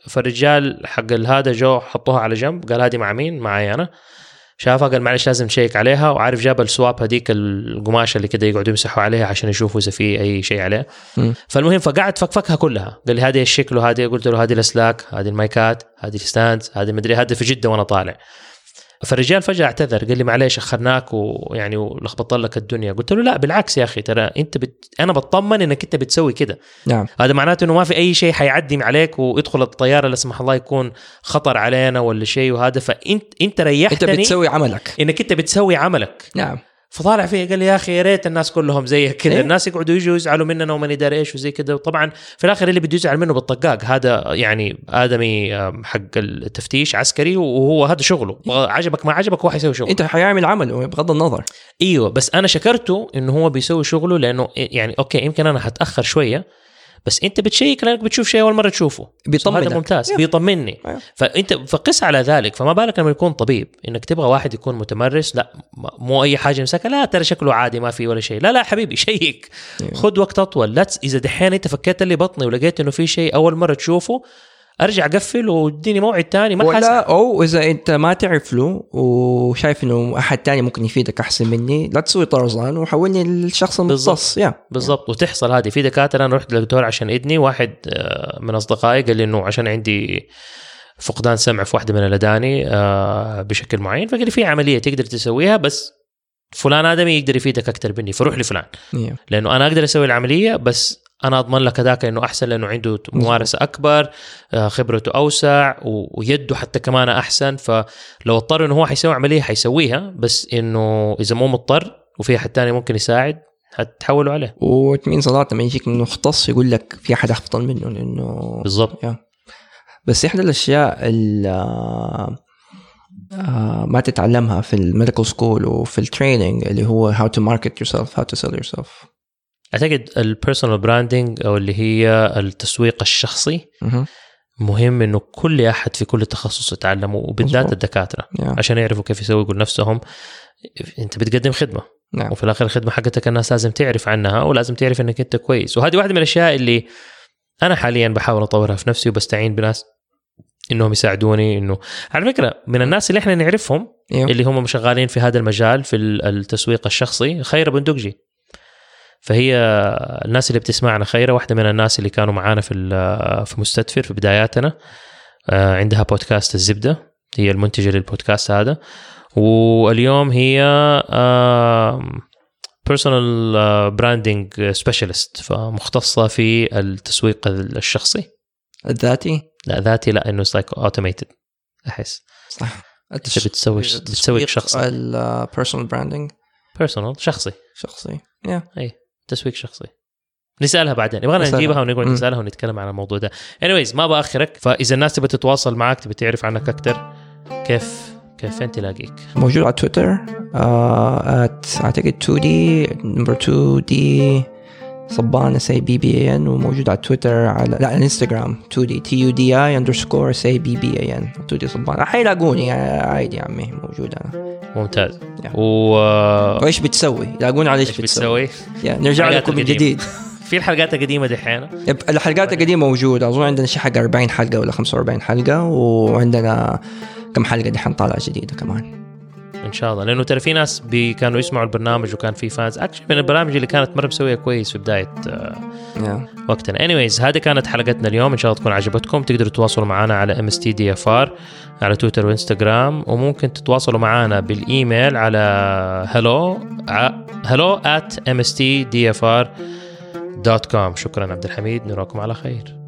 فالرجال حق هذا جو حطوها على جنب، قال هذه مع مين؟ معي أنا. شافها قال معلش لازم تشيك عليها، وعارف جاب السواب هذيك القماشة اللي كده يقعدوا يمسحوا عليها عشان يشوفوا إذا في أي شيء عليه. م. فالمهم فقعد فكفكها كلها، قال لي هذه الشكل وهذه، قلت له هذه الأسلاك، هذه المايكات، هذه الستاندز، هذه مدري، هذا في جدة وأنا طالع. فالرجال فجأة اعتذر قال لي معليش أخرناك ويعني ولخبط لك الدنيا. قلت له لا بالعكس يا أخي، ترى أنت بت... أنا بطمن إنك أنت بتسوي كده. نعم. هذا معناته إنه ما في أي شيء حيعدي عليك ويدخل الطيارة لا سمح الله يكون خطر علينا ولا شيء، وهذا فأنت أنت ريحتني. أنت بتسوي عملك. إنك أنت بتسوي عملك. نعم. فطالع فيه قال لي يا أخي يا ريت الناس كلهم زيك كده. إيه؟ الناس يقعدوا يجوا يزعلوا مننا وما ندري إيش وزي كده. وطبعا في الآخر اللي بده يزعل منه بالطقاق هذا يعني آدمي حق التفتيش عسكري، وهو هذا شغله. عجبك ما عجبك هو حيسوي شغله. أنت حيعمل عمله بغض النظر. أيوة بس أنا شكرته إنه هو بيسوي شغله، لأنه يعني أوكي يمكن أنا هتأخر شوية بس انت بتشيك لانك بتشوف شيء اول مره تشوفه، بيطمنك. هذا ممتاز. yeah. بيطمني. yeah. فانت فقس على ذلك. فما بالك لما يكون طبيب انك تبغى واحد يكون متمرس، لا مو اي حاجه مسكها، لا ترى شكله عادي ما في ولا شيء، لا لا حبيبي شيك. yeah. خذ وقت اطول. لا اذا دحين انت فكيت لي بطني ولقيت انه في شيء اول مره تشوفه، ارجع قفل واديني موعد تاني. ما ولا او اذا انت ما تعرف له وشايف انه احد تاني ممكن يفيدك احسن مني، لا تسوي طرزان وحولني للشخص المختص. يا بالضبط. وتحصل هذه في دكاتره. انا رحت للدكتور عشان ادني، واحد من اصدقائي قال لي انه عشان عندي فقدان سمع في واحده من الاداني بشكل معين، فقال لي في عمليه تقدر تسويها بس فلان آدمي يقدر يفيدك اكثر مني، فروح لفلان. yeah. لانه انا اقدر اسوي العمليه بس انا اضمن لك هذاك انه احسن، لانه عنده ممارسه اكبر، خبرته اوسع، ويده حتى كمان احسن. فلو اضطر انه هو حيسوي عمليه حيسويها، بس انه اذا مو مضطر وفي احد تاني ممكن يساعد هتحولوا عليه. وتمين صلاة لما يجيك انه مختص يقول لك في احد افضل منه، لانه بالضبط. بس احدى الاشياء اللي ما تتعلمها في الميديكال سكول وفي التريننج اللي هو how to market yourself, how to sell yourself. أعتقد البيرسونال براندنج أو اللي هي التسويق الشخصي م- مهم إنه كل أحد في كل تخصص يتعلمه، وبالذات الدكاترة yeah. عشان يعرفوا كيف يسوقوا لنفسهم. أنت بتقدم خدمة yeah. وفي الآخر الخدمة حقتك الناس لازم تعرف عنها، ولازم تعرف إنك أنت كويس. وهذه واحدة من الأشياء اللي أنا حاليا بحاول أطورها في نفسي، وبستعين بناس إنهم يساعدوني. إنه على فكرة من الناس اللي إحنا نعرفهم yeah. اللي هم شغالين في هذا المجال في التسويق الشخصي خيرة بندقجي. فهي الناس اللي بتسمعنا خيرة واحدة من الناس اللي كانوا معانا في في مستدفر في بداياتنا. عندها بودكاست الزبدة، هي المنتجة للبودكاست هذا، واليوم هي personal branding specialist، فمختصة في التسويق الشخصي الذاتي. لا ذاتي لا، إنه like automated أحس. صح. أنت بتسوي بتسوي شخصي. ال personal branding personal شخصي شخصي. yeah. أي تسويق شخصي. نسألها بعدين، نبغى نجيبها ونقعد نسألها ونتكلم عن الموضوع ده. anyways ما بأخرك. فإذا الناس تبغى تتواصل معك، تبغى تعرف عنك أكتر، كيف كيف أنت لاقيك؟ موجود على تويتر at أعتقد تو دي number two دي صبان سي بي بي ان، وموجود على تويتر على لا الانستغرام تو دي تي يو دي اي اندرسكور سي بي بي ان تو دي صبان. حيلاقوني عادي يا عمي، موجود انا. ممتاز. yeah. و... وايش بتسوي؟ لاقوني على ايش بتسوي, بتسوي؟ yeah. نرجع لكم من جديد. في الحلقات القديمه دحين الحلقات القديمه موجوده، اظن عندنا شي حق أربعين حلقه ولا خمسة وأربعين حلقه، وعندنا كم حلقه دحين طالعه جديده كمان ان شاء الله. لانه ترى في ناس بي كانوا يسمعوا البرنامج وكان في فانز اكشن من البرامج اللي كانت مره مسويه كويس في بدايه yeah. وقتنا. anyways هذه كانت حلقتنا اليوم، ان شاء الله تكون عجبتكم. تقدروا تتواصلوا معنا على ام اس تي دي اف ار على تويتر وانستغرام، وممكن تتواصلوا معنا بالايميل على hello hello at m s t d f r dot com. شكرا عبد الحميد، نراكم على خير.